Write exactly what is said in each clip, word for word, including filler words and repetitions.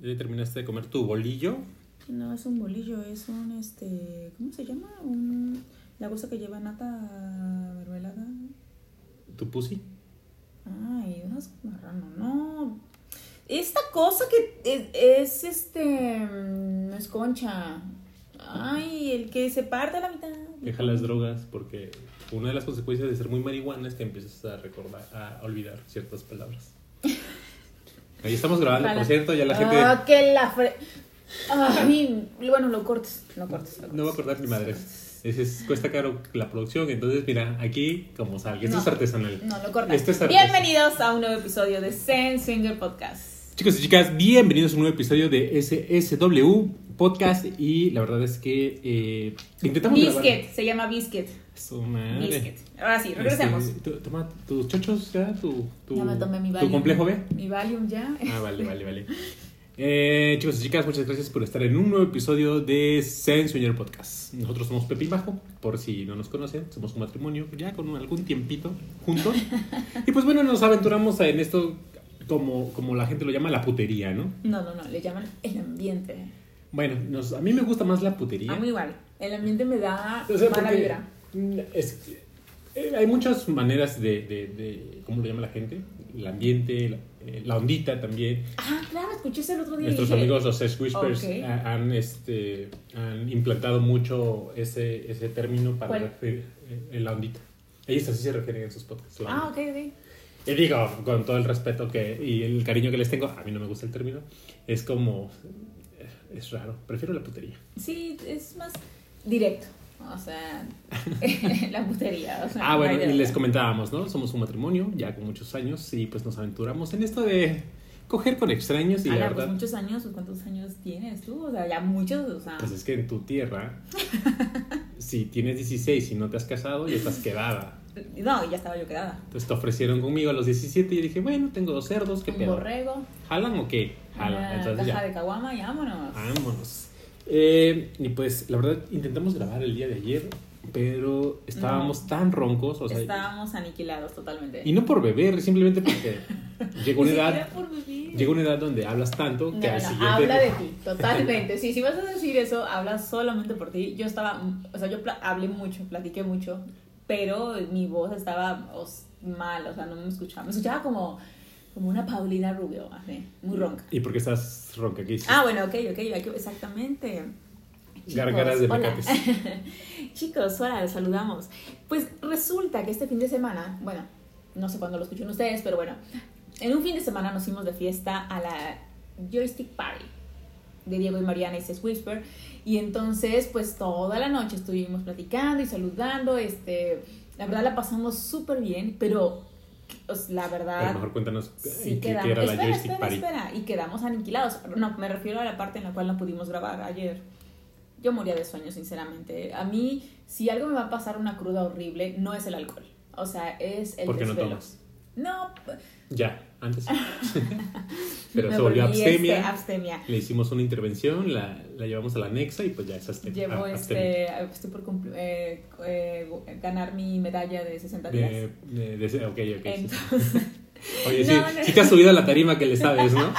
¿Ya terminaste de comer tu bolillo? No es un bolillo, es un, este, ¿cómo se llama? Un, la cosa que lleva nata mermelada. ¿Tu pussy? Ay, unas marrano, no. Esta cosa que es, es este, no es concha. Ay, el que se parte a la mitad. Deja las drogas, porque una de las consecuencias de ser muy marihuana es que empiezas a recordar, a olvidar ciertas palabras. Ahí estamos grabando, Ojalá. Por cierto, ya la gente... Ah, que la fre... Ay, bueno, lo cortes, lo cortes. Lo cortes. No va a acordar ni madres. Es, es, cuesta caro la producción, entonces mira, aquí como salga. Esto No, es artesanal. No, lo cortas. Esto es artesanal. Bienvenidos a un nuevo episodio de Zen Swinger Podcast. Chicos y chicas, bienvenidos a un nuevo episodio de S S W Podcast. Y la verdad es que eh, intentamos Biscuit, grabar... se llama Biscuit. Su madre. Biscuit. Ahora sí, regresemos. Este, tu- toma tus chochos ya, tu, tu, Ya me tomé mi tu Valium. complejo B. Mi Valium ya. Ah, vale, vale, vale. Eh, chicos y chicas, muchas gracias por estar en un nuevo episodio de Zen Swinger Podcast. Nosotros somos Pepe y Majo, por si no nos conocen, somos un matrimonio ya con algún tiempito juntos. Y pues bueno, nos aventuramos en esto como, como la gente lo llama, la putería, ¿no? No, no, no, le llaman el ambiente. Bueno, nos, a mí me gusta más la putería. A mí igual. El ambiente me da O sea, mala porque, vibra. mm, es que, eh, hay muchas maneras de, de, de, ¿cómo lo llama la gente? El ambiente, la, eh, la ondita también. Ah, claro, escuché eso el otro día. Nuestros y dije, amigos los Sex Whispers Ok. ha- han, este, han implantado mucho ese, ese término para ¿Cuál? referir eh, la ondita. Ellos así se refieren en sus podcasts. la Ah, ondita. ok, ok. Y digo, con todo el respeto que, y el cariño que les tengo, a mí no me gusta el término, es como, eh, es raro, prefiero la putería. Sí, es más directo. O sea, la putería. O sea, Ah, no bueno, hay de y otra. les comentábamos, ¿no? Somos un matrimonio ya con muchos años y pues nos aventuramos en esto de coger con extraños y la Ala, verdad... pues muchos años, ¿cuántos años tienes tú? O sea, ya muchos, o sea. Pues es que en tu tierra, si tienes dieciséis y no te has casado, ya estás quedada. No, ya estaba yo quedada. Entonces te ofrecieron conmigo a los diecisiete y yo dije, bueno, tengo dos cerdos, ¿qué Un pedo? borrego, ¿Jalan o qué? Jalan, una entonces caja ya. de caguama y vámonos. Vámonos. Eh, y pues la verdad intentamos grabar el día de ayer, pero estábamos No. tan roncos, o sea, Estábamos aniquilados totalmente. y no por beber, simplemente porque llegó una Ni edad, siquiera por vivir. llegó una edad donde hablas tanto No, que no, al no, siguiente... habla de ti, totalmente. Sí, si vas a decir eso, habla solamente por ti. Yo estaba, o sea, yo pla- hablé mucho, platiqué mucho, pero mi voz estaba os, mal, o sea, no me escuchaba. Me escuchaba como, como una Paulina Rubio, así, muy ronca. ¿Y por qué estás ronca? ¿Qué hiciste? Ah, bueno, ok, ok, hay que- exactamente. Chicos, Gárgaras de hola. mecates. Chicos, hola, les saludamos. Pues resulta que este fin de semana, bueno, no sé cuándo lo escuchan ustedes, pero bueno, en un fin de semana nos fuimos de fiesta a la Joystick Party de Diego y Mariana y Sex Whisper, y entonces pues toda la noche estuvimos platicando y saludando, este, la verdad la pasamos súper bien, pero pues, la verdad... Pero mejor cuéntanos Sí, en qué, quedamos, qué era la espera, Joystick espera, Party. espera, y quedamos aniquilados. No, me refiero a la parte en la cual no pudimos grabar ayer. Yo moría de sueño, sinceramente. A mí, si algo me va a pasar una cruda horrible, no es el alcohol. O sea, es el ¿Por qué no desvelo. tomas? No, Ya, antes. Pero me se volvió volví, abstemia. este, abstemia. Le hicimos una intervención, la, la llevamos a la anexa y pues ya es abstemia. Llevo, ah, abstemia. este, estoy por cumpl- eh, eh, ganar mi medalla de sesenta días. De, de, de- ok, ok. sí. Entonces, Oye, No, sí, no. sí te has subido a la tarima que le sabes, ¿no?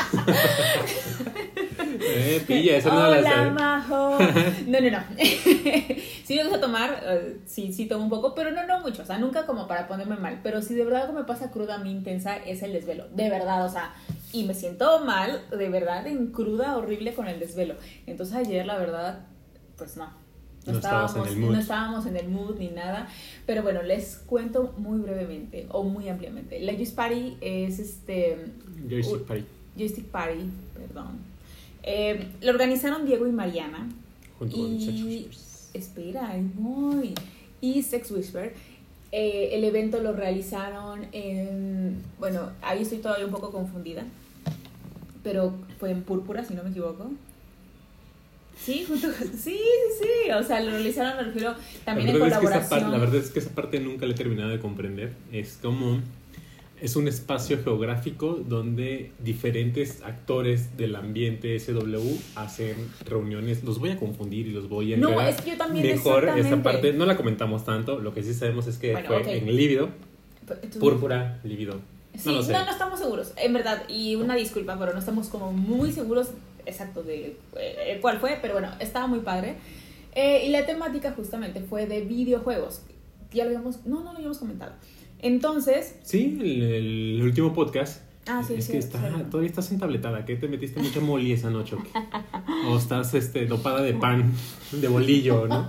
eh, pilla, esa no la hola, sabes. majo. No, no, no. Sí me gusta tomar, eh, sí, sí tomo un poco, pero no, no mucho. O sea, nunca como para ponerme mal. Pero si de verdad algo me pasa cruda a mí intensa, es el desvelo. De verdad, o sea, y me siento mal, de verdad, en cruda, horrible con el desvelo. Entonces ayer, la verdad, pues no. No, No estabas estábamos, en el mood. no estábamos en el mood ni nada. Pero bueno, les cuento muy brevemente o muy ampliamente. La Juice Party es este... Joystick u- Party. Joystick Party, perdón. Eh, lo organizaron Diego y Mariana. Junto con Sex Y Whispers. espera, ahí voy. Y Sex Whisper. Eh, el evento lo realizaron en... Bueno, ahí estoy todavía un poco confundida. Pero fue en Púrpura, si no me equivoco. Sí, junto con- sí, sí, sí. O sea, lo realizaron, me refiero, también la en verdad es que esa colaboración. parte, la verdad es que esa parte nunca la he terminado de comprender. Es como... Es un espacio geográfico donde diferentes actores del ambiente S W hacen reuniones. Los voy a confundir y los voy a No, enredar. es que yo también, Mejor esta exactamente. parte no la comentamos tanto. Lo que sí sabemos es que Bueno, fue ok. en Lívido. Tú- Púrpura, Lívido. Sí, no lo sé. No, no estamos seguros, en verdad. Y una disculpa, pero no estamos como muy seguros exacto de eh, cuál fue. Pero bueno, estaba muy padre. Eh, y la temática justamente fue de videojuegos. Ya lo habíamos... No, no lo habíamos comentado. Entonces... Sí, el, el último podcast. Ah, sí, es sí, que está, sí. todavía estás entabletada. ¿Qué te metiste mucha moli esa noche? ¿O qué? O estás este, dopada de pan, de bolillo, ¿no?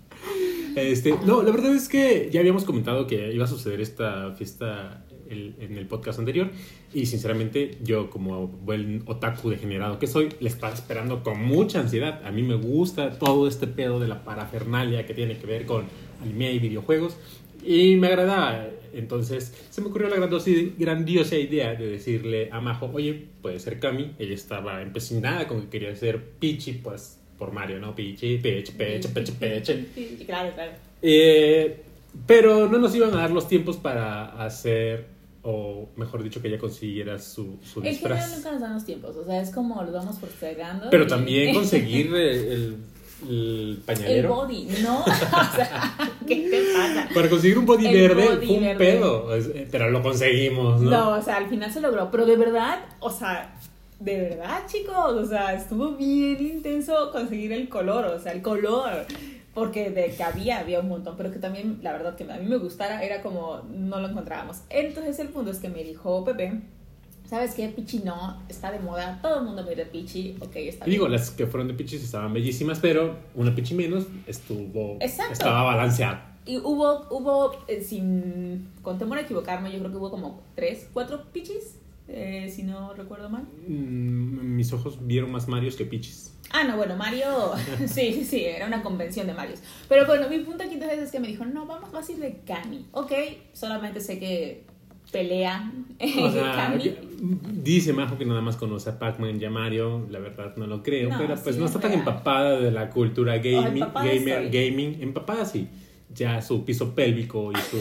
Este, no, la verdad es que ya habíamos comentado que iba a suceder esta fiesta el, en el podcast anterior. Y sinceramente, yo como buen otaku degenerado que soy, le estaba esperando con mucha ansiedad. A mí me gusta todo este pedo de la parafernalia que tiene que ver con anime y videojuegos. Y me agradaba. Entonces se me ocurrió la grandiosa, grandiosa idea de decirle a Majo, oye, puede ser Cami. Ella estaba empecinada con que quería ser Pichi, pues por Mario, ¿no? Pichi, Peche, Peche, Peche, Peche. Sí, claro, claro. Eh, pero no nos iban a dar los tiempos para hacer, o mejor dicho, que ella consiguiera su, su En disfraz. general nunca nos dan los tiempos, o sea, es como lo vamos postergando. Pero y... también conseguir el, el, el pañalero. El body, ¿no? O sea, ¿qué te pasa? Para conseguir un body El verde body fue un verde. pedo, pero lo conseguimos, ¿no? No, o sea, al final se logró, pero de verdad, o sea, de verdad, chicos, o sea, estuvo bien intenso conseguir el color, o sea, el color, porque de que había, había un montón, pero que también, la verdad, que a mí me gustara, era como, no lo encontrábamos. Entonces, el punto es que me dijo Pepe, ¿sabes qué? Pichi no, está de moda, todo el mundo me dice Pichi, ok, está Y digo, bien. las que fueron de Pichis estaban bellísimas, pero una Pichi menos estuvo, Exacto. estaba balanceada. Y hubo, hubo eh, sin, con temor a equivocarme, yo creo que hubo como tres, cuatro Pichis, eh, si no recuerdo mal. Mm, mis ojos vieron más Marios que Pichis. Ah, no, bueno, Mario, sí, sí, sí, era una convención de Marios. Pero bueno, mi punto aquí entonces es que me dijo, no, vamos a ir de Cami. Ok, solamente sé que pelea O sea, Cami. que- dice Majo que nada más conoce a Pac-Man y a Mario, la verdad no lo creo, No, pero pues sí, no es está tan real. empapada de la cultura gaming, empapada gamer, estoy. gaming, empapada sí, ya su piso pélvico y su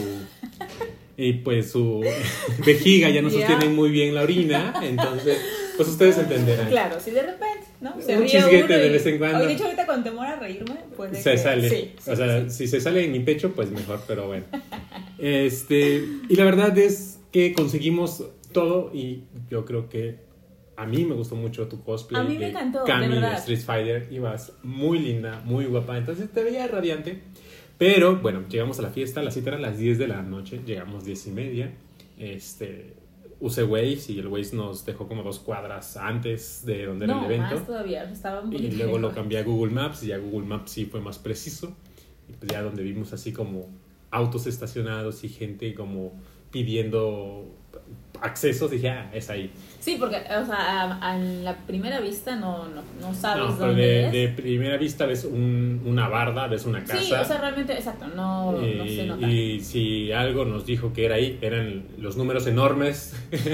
y pues su vejiga ya no Ya. sostienen muy bien la orina, entonces pues ustedes entenderán. Claro, si de repente, ¿no? Se Un ríe chisguete uno y- de vez en cuando. Hoy, de hecho, ahorita con temor a reírme, puede Se que- sale. Sí, sí, o sea, sí. si se sale en mi pecho, pues mejor, pero bueno. Este, y la verdad es que conseguimos todo y yo creo que a mí me gustó mucho tu cosplay. A mí me de encantó, de Cami de verdad. Street Fighter. Ibas muy linda, muy guapa, entonces te veía radiante. Pero bueno, llegamos a la fiesta, la cita era a las diez de la noche, llegamos diez y media. Este, usé Waze y el Waze nos dejó como dos cuadras antes de donde No, era el evento. más todavía, estaba un Y poquito luego lo lejos. cambié a Google Maps y ya Google Maps sí fue más preciso. Y pues ya donde vimos así como autos estacionados y gente como pidiendo accesos, dije, ah, es ahí. Sí, porque, o sea, a, a la primera vista no, no, no sabes No, pero dónde de, es. de primera vista ves un- una barda, ves una casa. Sí, o sea, realmente, exacto, no, no y, se nota. y si algo nos dijo que era ahí, eran los números enormes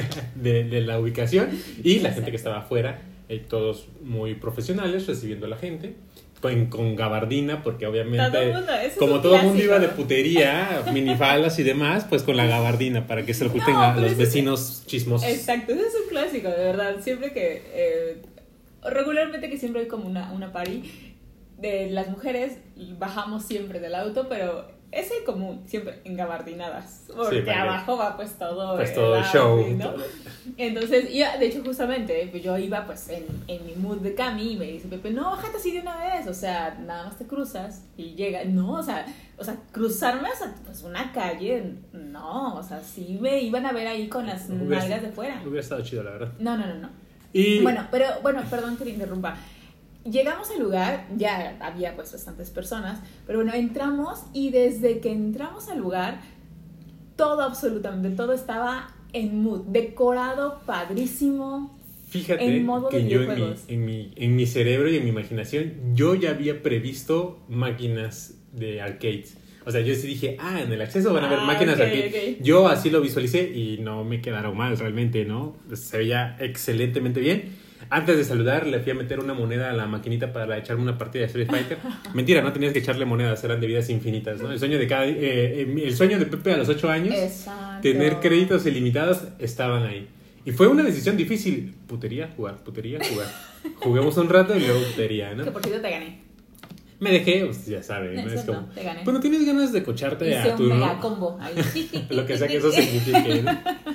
de, de la ubicación y la gente que estaba afuera, eh, todos muy profesionales recibiendo a la gente. Con, con gabardina, porque obviamente, Todo el mundo, eso es como un todo el mundo clásico. iba de putería, minifaldas y demás, pues con la gabardina, para que se lo oculten No, a pero los eso es- vecinos chismosos. Exacto, ese es un clásico, de verdad. Siempre que. Eh, regularmente que siempre hay como una, una party de las mujeres, bajamos siempre del auto, pero es el común, siempre engabardinadas. Porque Sí, porque- abajo va pues todo. Pues todo el outfit, show. ¿no? Entonces, ya, de hecho, justamente, pues yo iba pues en, en mi mood de Cami y me dice Pepe, no, bájate así de una vez, o sea, nada más te cruzas y llega, no, o sea, o sea, cruzarme hasta pues, una calle, no, o sea, sí me iban a ver ahí con las Hubiera- nalgas de fuera. Hubiera estado chido, la verdad. No, no, no, no. Y Bueno, pero, bueno, perdón que te interrumpa. Llegamos al lugar, ya había pues bastantes personas, pero bueno, entramos y desde que entramos al lugar, todo, absolutamente todo estaba en mood, decorado, padrísimo. fíjate en modo de que yo en mi, videojuegos. en, mi, en mi cerebro y en mi imaginación, yo ya había previsto máquinas de arcades. O sea, yo sí dije, ah, en el acceso van a haber Ah, máquinas ok, de arcade. ok. Yo así lo visualicé y no me quedaron mal realmente, ¿no? Se veía excelentemente bien. Antes de saludar, le fui a meter una moneda a la maquinita para echarme una partida de Street Fighter. Mentira, no tenías que echarle monedas, eran de vidas infinitas, ¿no? El sueño de cada, eh, el sueño de Pepe a los ocho años, Exacto. tener créditos ilimitados, estaban ahí. Y fue una decisión difícil. Putería, jugar, putería, jugar. Juguemos un rato y luego putería, ¿no? Que por cierto te gané. Me dejé, pues ya sabes, No, ¿no? es Es cierto, como, te gané. cuando tienes ganas de cocharte Hice a un tu, mega ¿no? combo. Ahí. Lo que sea que eso signifique, ¿no?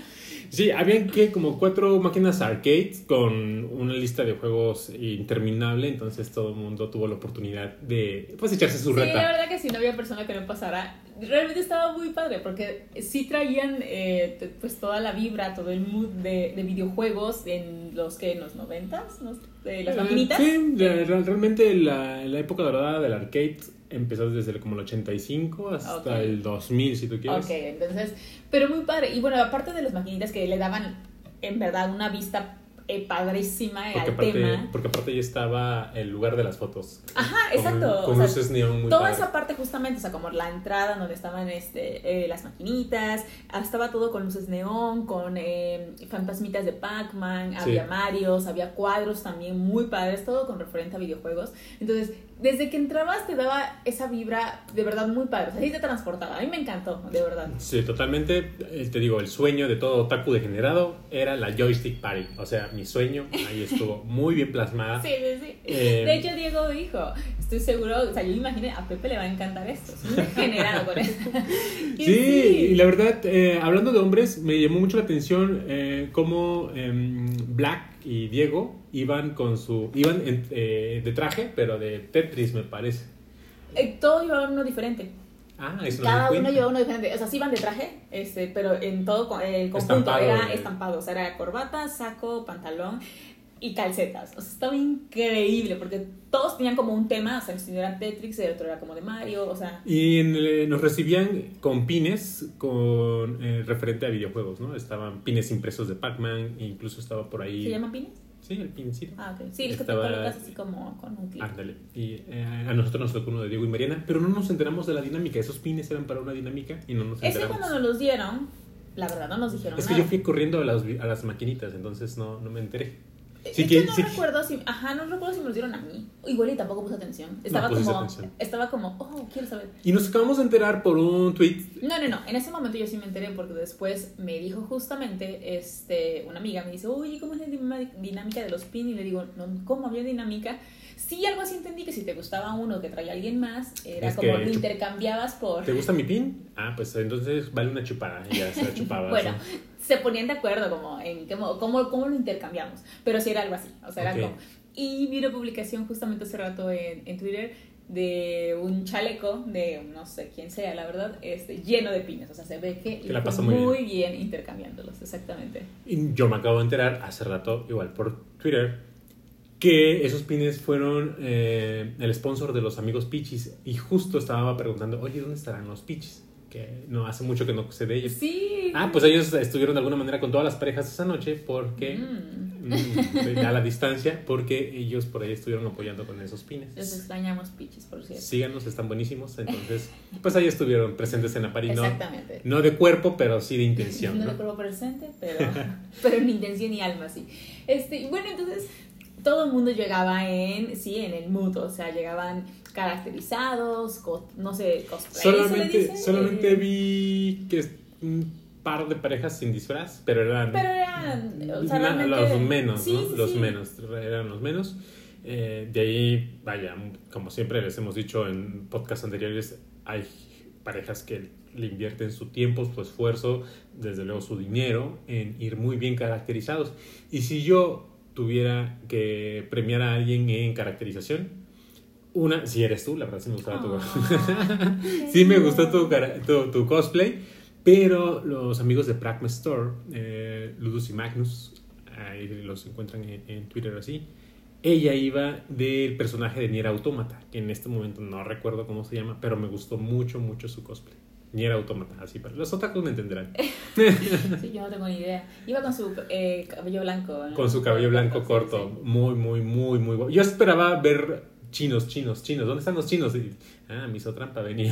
Sí, habían que como cuatro máquinas arcade con una lista de juegos interminable, entonces todo el mundo tuvo la oportunidad de pues echarse su Sí, reta. la verdad que si no había persona que no pasara, realmente estaba muy padre porque sí traían eh, t- pues toda la vibra, todo el mood de, de videojuegos en los que en los noventas, ¿no? De las Eh, maquinitas. Sí, de- re- realmente la, la época dorada del arcade empezó desde el- como el ochenta y cinco hasta Ok. el dos mil, si tú quieres. Ok, entonces, pero muy padre. Y bueno, aparte de las maquinitas que le daban en verdad una vista eh, padrísima Porque al aparte, tema. porque aparte ya estaba el lugar de las fotos. Ajá, Con- exacto. Con O sea, luces neón muy toda padre. esa parte justamente, o sea, como la entrada donde estaban este, eh, las maquinitas, ah, estaba todo con luces neón, con eh, fantasmitas de Pac-Man, Sí. había Marios, había cuadros también muy padres, todo con referente a videojuegos. Entonces, desde que entrabas te daba esa vibra de verdad muy padre, o sea, ahí te transportaba. A mí me encantó, de verdad. Sí, totalmente. Eh, Te digo, el sueño de todo otaku degenerado era la joystick party. O sea, mi sueño ahí estuvo muy bien plasmada. Sí, sí, sí. Eh, De hecho, Diego dijo, estoy seguro, o sea, yo imaginé, a Pepe le va a encantar esto, es un degenerado con esto. Y Sí, y la verdad, eh, hablando de hombres, me llamó mucho la atención eh, cómo em, Black y Diego iban con su iban en- eh, de traje, pero de Tetris, me parece. Eh, todo llevaba uno diferente. Ah, eso no Cada me di uno cuenta. llevaba uno diferente. O sea, sí iban de traje, este, pero en todo co- el conjunto Estampado, era eh. estampado. O sea, era corbata, saco, pantalón y calcetas. O sea, estaba increíble porque todos tenían como un tema. O sea, si uno era Tetris, el otro era como de Mario. O sea, Y en el- nos recibían con pines con eh, referente a videojuegos, ¿no? Estaban pines impresos de Pac-Man, e incluso estaba por ahí. ¿se llaman pines? Sí, el pincito. Ah, ok. Sí, los que te Estaba- colocas así como con un clip. Ándale. Y eh, a nosotros nos tocó uno de Diego y Mariana, pero no nos enteramos de la dinámica. Esos pines eran para una dinámica y no nos Ese enteramos. cuando nos los dieron, la verdad no nos dijeron Es que nada. yo fui corriendo a las, a las maquinitas, entonces no, no me enteré. De Sí hecho, que- no sí- recuerdo si, ajá, no recuerdo si me los dieron a mí. Igual y tampoco puse atención. Estaba pusiste como, atención. estaba como, oh, quiero saber. Y nos acabamos de enterar por un tweet. No, no, no. En ese momento yo sí me enteré porque después me dijo justamente este, una amiga, me dice, oye, ¿cómo es la dima- dinámica de los pins? Y le digo, no, ¿cómo había dinámica? Sí, algo así entendí que si te gustaba uno que traía alguien más, era Es como que lo chup- intercambiabas por... ¿Te gusta mi pin? Ah, pues entonces vale una chupada. Y ya se la chupaba. Bueno, así. se ponían de acuerdo como en cómo, cómo, cómo lo intercambiamos, pero sí era algo así, o sea, era Ok. como... Y vi una publicación justamente hace rato en, en Twitter de un chaleco de no sé quién sea, la verdad, este, lleno de pines, o sea, se ve que Que la le pasó fue muy muy bien. intercambiándolos, exactamente. Y yo me acabo de enterar hace rato, igual por Twitter, que esos pines fueron eh, el sponsor de los amigos Pichis. Y justo estaba preguntando, oye, ¿dónde estarán los Pichis? Que no hace mucho que no sé de ellos. Sí. Ah, pues ellos estuvieron de alguna manera con todas las parejas esa noche porque, Mm. mm, a la distancia, porque ellos por ahí estuvieron apoyando con esos Los pines. extrañamos, piches, por cierto. Síganos, están buenísimos. Entonces, pues ahí estuvieron presentes en la party. No, Exactamente. no de cuerpo, pero sí de intención. No ¿no? lo pruebo presente, pero, pero ni intención ni alma, sí. Este, y bueno, entonces todo el mundo llegaba en, sí, en el mood, o sea, llegaban caracterizados, co- no sé, cosplay. ¿se le Solamente, dice? solamente Eh, vi que es un par de parejas sin disfraz, pero eran, Pero eran, o sea, na- realmente- los menos, sí, ¿no? sí, los sí. menos, eran los menos. Eh, de ahí, vaya, como siempre les hemos dicho en podcasts anteriores, hay parejas que le invierten su tiempo, su esfuerzo, desde luego su dinero, en ir muy bien caracterizados. Y si yo tuviera que premiar a alguien en caracterización, una, si eres tú, la verdad sí me gustaba tu... Ah, Sí me gustó tu, cara- tu, tu cosplay, pero los amigos de Pragma Store, eh, Ludus y Magnus, ahí los encuentran en, en Twitter así, ella iba del personaje de Nier Automata, que en este momento no recuerdo cómo se llama, pero me gustó mucho, mucho su cosplay. Nier Automata, así para los otakus me entenderán. Sí, yo no tengo ni idea. Iba con su eh, cabello blanco, ¿no? Con su cabello blanco Sí, corto, sí. muy, muy, muy, muy guapo. Yo esperaba ver chinos, chinos, chinos. ¿Dónde están los chinos? Y, ah, me hizo trampa, venía.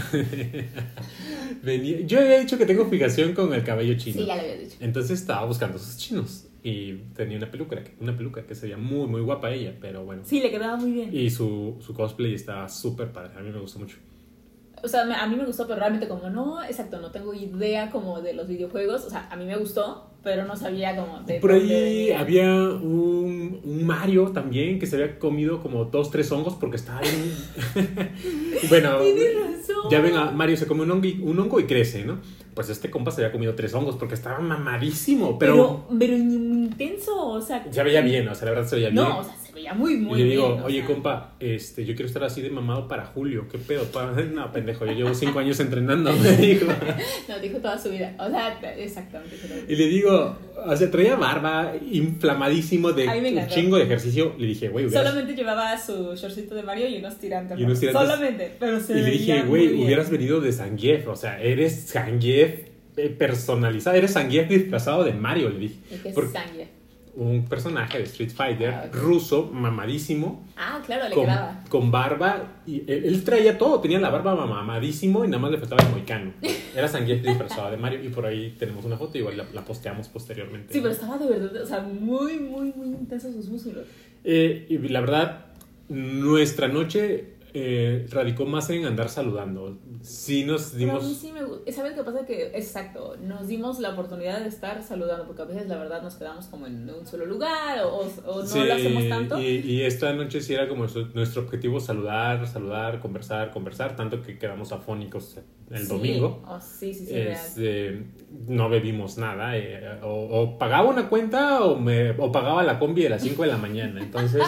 venía. Yo había dicho que tengo fijación con el cabello chino. Sí, ya lo había dicho. Entonces estaba buscando sus chinos. Y tenía una peluca, una peluca que se veía muy, muy guapa ella, pero bueno. Sí, le quedaba muy bien. Y su, su cosplay estaba súper padre. A mí me gustó mucho. O sea, me- a mí me gustó, pero realmente como no, exacto, no tengo idea como de los videojuegos. O sea, a mí me gustó, pero no sabía como de Por dónde ahí venía. había un, un Mario también que se había comido como dos, tres hongos porque estaba bien... bueno, Tienes razón. ya ven, a Mario se come un hongo, y, un hongo y crece, ¿no? pues este compa se había comido tres hongos porque estaba mamadísimo, pero... Pero, pero intenso, o sea... Se veía bien, o sea, la verdad se veía bien. No, o sea, se veía muy, muy y le bien. digo, oye, o sea... compa, este, yo quiero estar así de mamado para julio. ¿Qué pedo? No, pendejo, yo llevo cinco años entrenando, me dijo. No, dijo toda su vida. O sea, exactamente. Y le digo, o sea, traía barba, inflamadísimo de un chingo de ejercicio. Le dije, güey, hubieras... Solamente llevaba su shortcito de Mario y unos tirantes. Y unos tirantes. Solamente, pero se Y le dije, güey, hubieras venido de Zangief. O sea, eres Zangief personalizado. Eres Zangief disfrazado de Mario, le dije. ¿Y qué es Porque... Zangief? Un personaje de Street Fighter, ah, okay. ruso, mamadísimo. Ah, claro, le con, quedaba. Con barba. Y él, él traía todo, tenía la barba mamadísimo y nada más le faltaba el moicano. Era Zangief disfrazado de Mario y por ahí tenemos una foto, igual la, la posteamos posteriormente. Sí, pero estaba de verdad, o sea, muy, muy, muy intensos sus músculos. Eh, y la verdad, nuestra noche eh, radicó más en andar saludando. Sí nos dimos... Pero a mí sí me gusta. ¿Sabes qué pasa? Que, exacto, nos dimos la oportunidad de estar saludando, porque a veces la verdad nos quedamos como en un solo lugar o, o no sí, lo hacemos tanto. Y, y esta noche sí era como nuestro, nuestro objetivo saludar, saludar, conversar, conversar, tanto que quedamos afónicos el sí. domingo. Oh, sí, sí, sí. Este, no bebimos nada. Eh, o, o pagaba una cuenta o, me, o pagaba la combi de las cinco de la mañana. Entonces...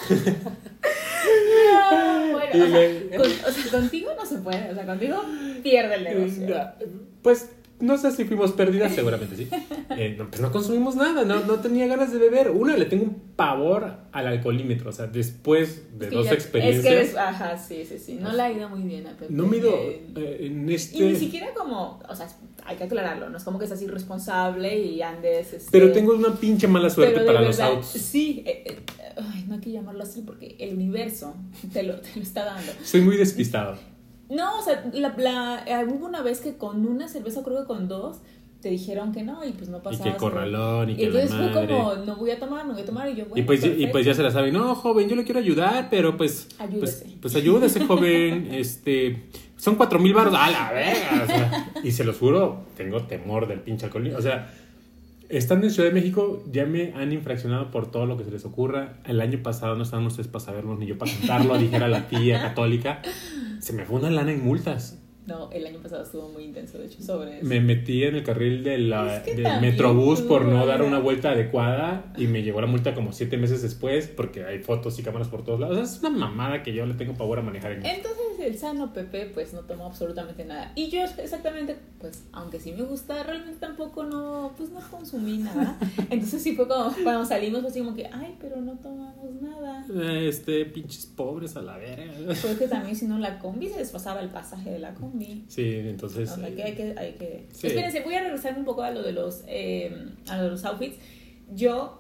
No, bueno, o sea, con, o sea, contigo no se puede, o sea, contigo pierde el negocio. Pues no sé si fuimos pérdidas, seguramente sí. Eh, no, pues no consumimos nada, no, no tenía ganas de beber. Una, le tengo un pavor al alcoholímetro, o sea, después de es dos ya, experiencias. Es que eres, ajá, sí, sí, sí, no le ha ido muy bien a Pepe. No me he ido eh, en este... Y ni siquiera como, o sea, hay que aclararlo, no es como que seas irresponsable y andes... Este... Pero tengo una pinche mala suerte para verdad, los autos. Sí, eh, eh, ay, no hay que llamarlo así porque el universo te lo, te lo está dando. Soy muy despistado. No, o sea, la, la, eh, hubo una vez que con una cerveza, creo que con dos, te dijeron que no y pues no pasaba. Y que corralón y, y que entonces la madre. Fue como, no voy a tomar, no voy a tomar y yo, bueno, y pues, perfecto. y pues ya se la saben, no, joven, yo le quiero ayudar, pero pues... Ayúdese. Pues, pues ayúdese, joven, este... Son cuatro mil baros, a la verga, o sea, y se los juro, tengo temor del pinche alcohol, o sea... Estando en Ciudad de México, ya me han infraccionado por todo lo que se les ocurra. El año pasado no estaban ustedes para saberlo, ni yo para contarlo, dijera la tía católica. Se me fue una lana en multas. No, el año pasado estuvo muy intenso, de hecho, sobre eso. Me metí en el carril de la, es que del Metrobús por no dar una vuelta adecuada y me llegó la multa como siete meses después porque hay fotos y cámaras por todos lados. O sea, es una mamada que yo le tengo pavor a manejar en Entonces el sano Pepe pues no tomó absolutamente nada. Y yo exactamente, pues aunque sí me gusta, realmente tampoco no, pues no consumí nada. Entonces sí fue como, cuando salimos fue así como que, ay, pero no tomamos nada. Este, pinches pobres a la verga. Fue que también si no la combi se desfasaba el pasaje de la combi. Sí, entonces... O sea, que hay que... Hay que... Sí. Espérense, voy a regresar un poco a lo de los, eh, a lo de los outfits. Yo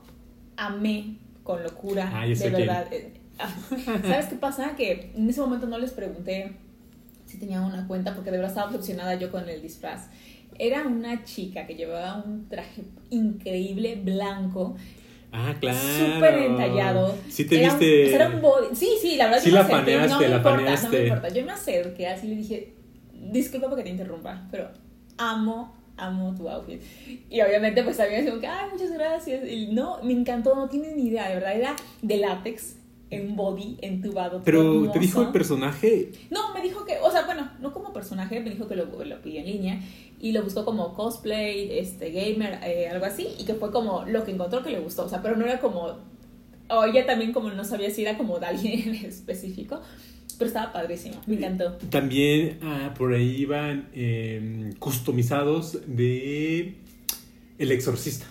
amé con locura, ah, yo sé de verdad. Eh, ¿Sabes qué pasa? Que en ese momento no les pregunté si tenían una cuenta porque de verdad estaba obsesionada yo con el disfraz. Era una chica que llevaba un traje increíble, blanco. Ah, claro. Súper entallado. Sí te era, viste. O sea, era un body. Sí, sí, la verdad. Sí yo la me acerqué, faneaste, no me la importa, faneaste. No me importa. Yo me acerqué así y le dije, disculpa porque te interrumpa, pero amo, amo tu outfit. Y obviamente pues también me dijo que, ay, muchas gracias. Y no, me encantó, no tienen ni idea, de verdad. Era de látex, en un body, entubado. Pero te dijo el personaje. No, me dijo que, o sea, bueno, no como personaje, me dijo que lo, lo pidió en línea y lo buscó como cosplay, este, gamer, eh, algo así, y que fue como lo que encontró que le gustó, o sea, pero no era como, o ella también como no sabía si era como de alguien en específico, pero estaba padrísimo, me encantó. También ah, por ahí iban eh, customizados de El Exorcista.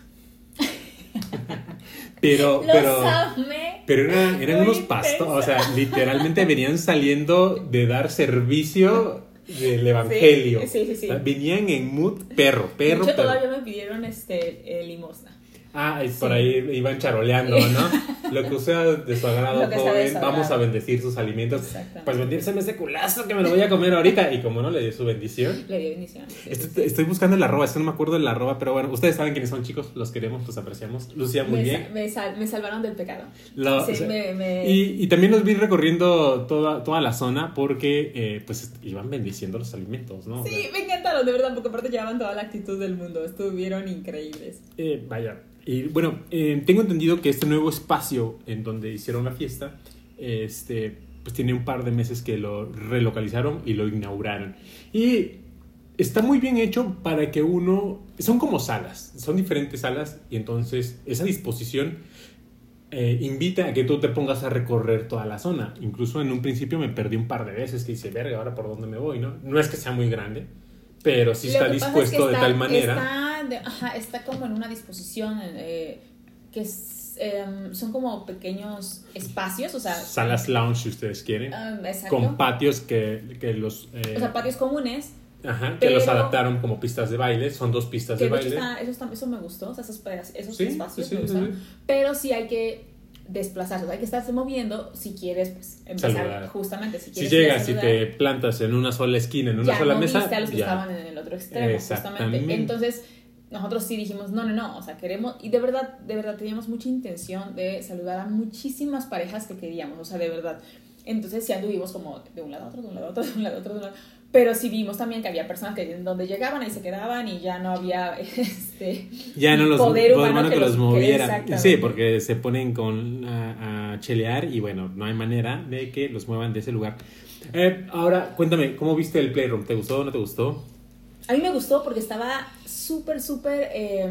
Pero, Los pero, amé. pero era, eran unos pastores, o sea, literalmente venían saliendo de dar servicio del evangelio. Sí, sí, sí, sí. Venían en mood perro, perro, de hecho, perro. todavía me pidieron este, eh, limosna. Ah, y por sí. ahí iban charoleando, ¿no? Lo que sea de su agrado, joven, vamos a bendecir sus alimentos. Pues bendírseme ese culazo que me lo voy a comer ahorita. Y como no, le dio su bendición. Le dio bendición. Sí, estoy, sí. estoy buscando el arroba, es que no me acuerdo del arroba, pero bueno, ustedes saben quiénes son, chicos, los queremos, los apreciamos. Lucía, muy me bien. Sa me, sal me salvaron del pecado. Lo, sí, o sea, me, me... Y, y también los vi recorriendo toda, toda la zona porque eh, pues iban bendiciendo los alimentos, ¿no? Sí, o sea, me encantaron, de verdad, porque aparte llevaban toda la actitud del mundo, estuvieron increíbles. Eh, vaya, y bueno, eh, tengo entendido que este nuevo espacio en donde hicieron la fiesta, este, pues tiene un par de meses que lo relocalizaron y lo inauguraron. Y está muy bien hecho para que uno... Son como salas, son diferentes salas y entonces esa disposición eh, invita a que tú te pongas a recorrer toda la zona. Incluso en un principio me perdí un par de veces que dice, verga, ¿ahora por dónde me voy? No, no es que sea muy grande, pero sí está dispuesto es que está, de tal manera. Está, de, ajá, está como en una disposición eh, que es, eh, son como pequeños espacios, o sea... Salas lounge, si ustedes quieren, um, con patios que, que los... Eh, o sea, patios comunes. Ajá, que pero, los adaptaron como pistas de baile, son dos pistas de, de baile. Está, eso, está, eso me gustó, o sea, esos, esos sí, espacios sí, me gustan, sí. Pero sí hay que desplazarse, o sea, hay que estarse moviendo si quieres pues, empezar saludar. Justamente. Si, quieres si llegas y te plantas en una sola esquina, en una ya sola no mesa, viste a los que ya. estaban en el otro extremo, justamente. Entonces, nosotros sí dijimos, no, no, no, o sea, queremos, y de verdad, de verdad teníamos mucha intención de saludar a muchísimas parejas que queríamos, o sea, de verdad. Entonces, sí anduvimos como de un lado a otro, de un lado a otro, de un lado a otro, de un lado a otro. Pero sí vimos también que había personas que donde llegaban ahí se quedaban y ya no había este ya no los poder humano que, que los moviera. Que sí, porque se ponen con a, a chelear y bueno, no hay manera de que los muevan de ese lugar. Eh, ahora, cuéntame, ¿cómo viste el Playroom? ¿Te gustó o no te gustó? A mí me gustó porque estaba súper, súper eh,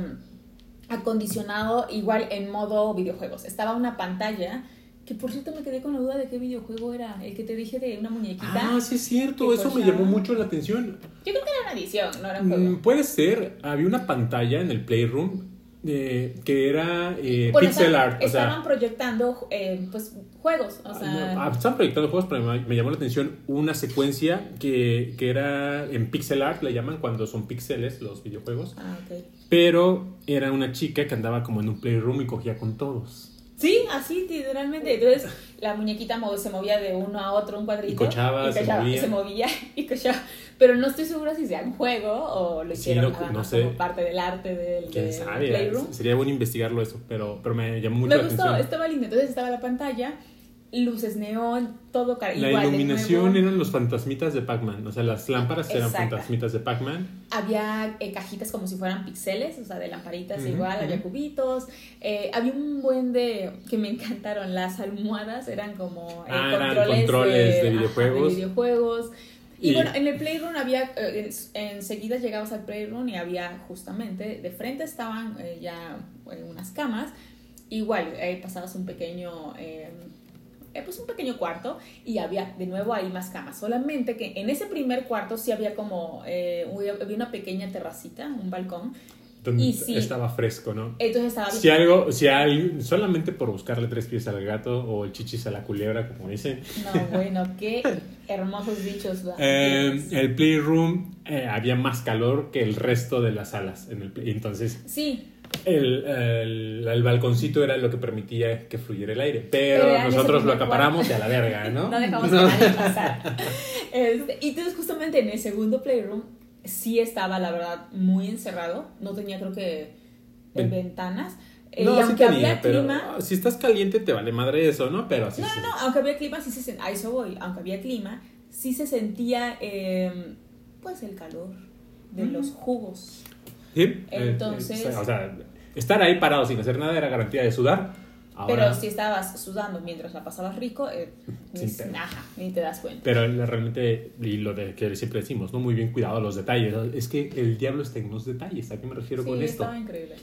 acondicionado igual en modo videojuegos. Estaba una pantalla... Que por cierto me quedé con la duda de qué videojuego era. El que te dije de una muñequita. Ah, sí es cierto. Eso me llamó mucho la atención. Yo creo que era una edición, no era un juego. Mm, puede ser. Había una pantalla en el Playroom eh, que era eh, bueno, pixel estaban, art. O estaban sea, proyectando eh, pues, juegos. O sea... no, estaban proyectando juegos, pero me, me llamó la atención una secuencia que, que era en pixel art, le llaman cuando son píxeles los videojuegos. Ah, ok. Pero era una chica que andaba como en un Playroom y cogía con todos. Sí, así literalmente. Entonces la muñequita se movía de uno a otro un cuadrito. Y cochaba, y cochaba, se movía. Y se movía y cochaba. Pero no estoy segura si sea un juego o lo hicieron sí, no, nada no más sé. como parte del arte del, ¿Quién del sabe? Playroom. Sería bueno investigarlo eso, pero, pero me llamó mucho me la gustó, atención. Estaba lindo. Entonces estaba la pantalla, luces neón, todo car- La igual, iluminación eran los fantasmitas de Pac-Man, o sea, las lámparas eran Exacto. fantasmitas de Pac-Man. Había eh, cajitas como si fueran píxeles, o sea, de lamparitas uh-huh, igual, uh-huh. había cubitos. Eh, había un buen de que me encantaron, las almohadas eran como eh, ah, controles, eran controles de, de, videojuegos. Ajá, de videojuegos. Y, y bueno, en el Playroom había, eh, enseguida llegabas al Playroom y había justamente, de frente estaban eh, ya eh, unas camas, igual eh, pasabas un pequeño... Eh, Eh, pues un pequeño cuarto y había de nuevo ahí más camas, solamente que en ese primer cuarto sí había como eh, había una pequeña terracita, un balcón. Donde y sí, estaba fresco, ¿no? Entonces estaba bien. Si algo, si hay, solamente por buscarle tres pies al gato o el chichis a la culebra, como dicen. No, bueno, qué hermosos bichos. Eh, el Playroom eh, había más calor que el resto de las salas en el play, entonces sí. El, el, el balconcito era lo que permitía que fluyera el aire, pero, pero nosotros lo acaparamos y a la verga, ¿no? No dejamos no. que nadie pasara. Este, y entonces justamente en el segundo Playroom sí estaba, la verdad, muy encerrado. No tenía, creo que, Ven. ventanas. Eh, no, y aunque sí tenía, había pero clima, si estás caliente te vale madre eso, ¿no? Pero así no, sí. no, no, aunque había clima, sí se, a eso voy. Aunque había clima, sí se sentía, eh, pues, el calor de mm. los jugos. Sí, entonces, eh, eh, o sea, estar ahí parado sin hacer nada era garantía de sudar. Ahora, pero si estabas sudando mientras la pasabas rico, eh, ni, ajá, ni te das cuenta. Pero realmente, y lo de que siempre decimos, ¿no? Muy bien cuidado los detalles. Es que el diablo está en los detalles. ¿A qué me refiero sí, con esto? Estaba increíble.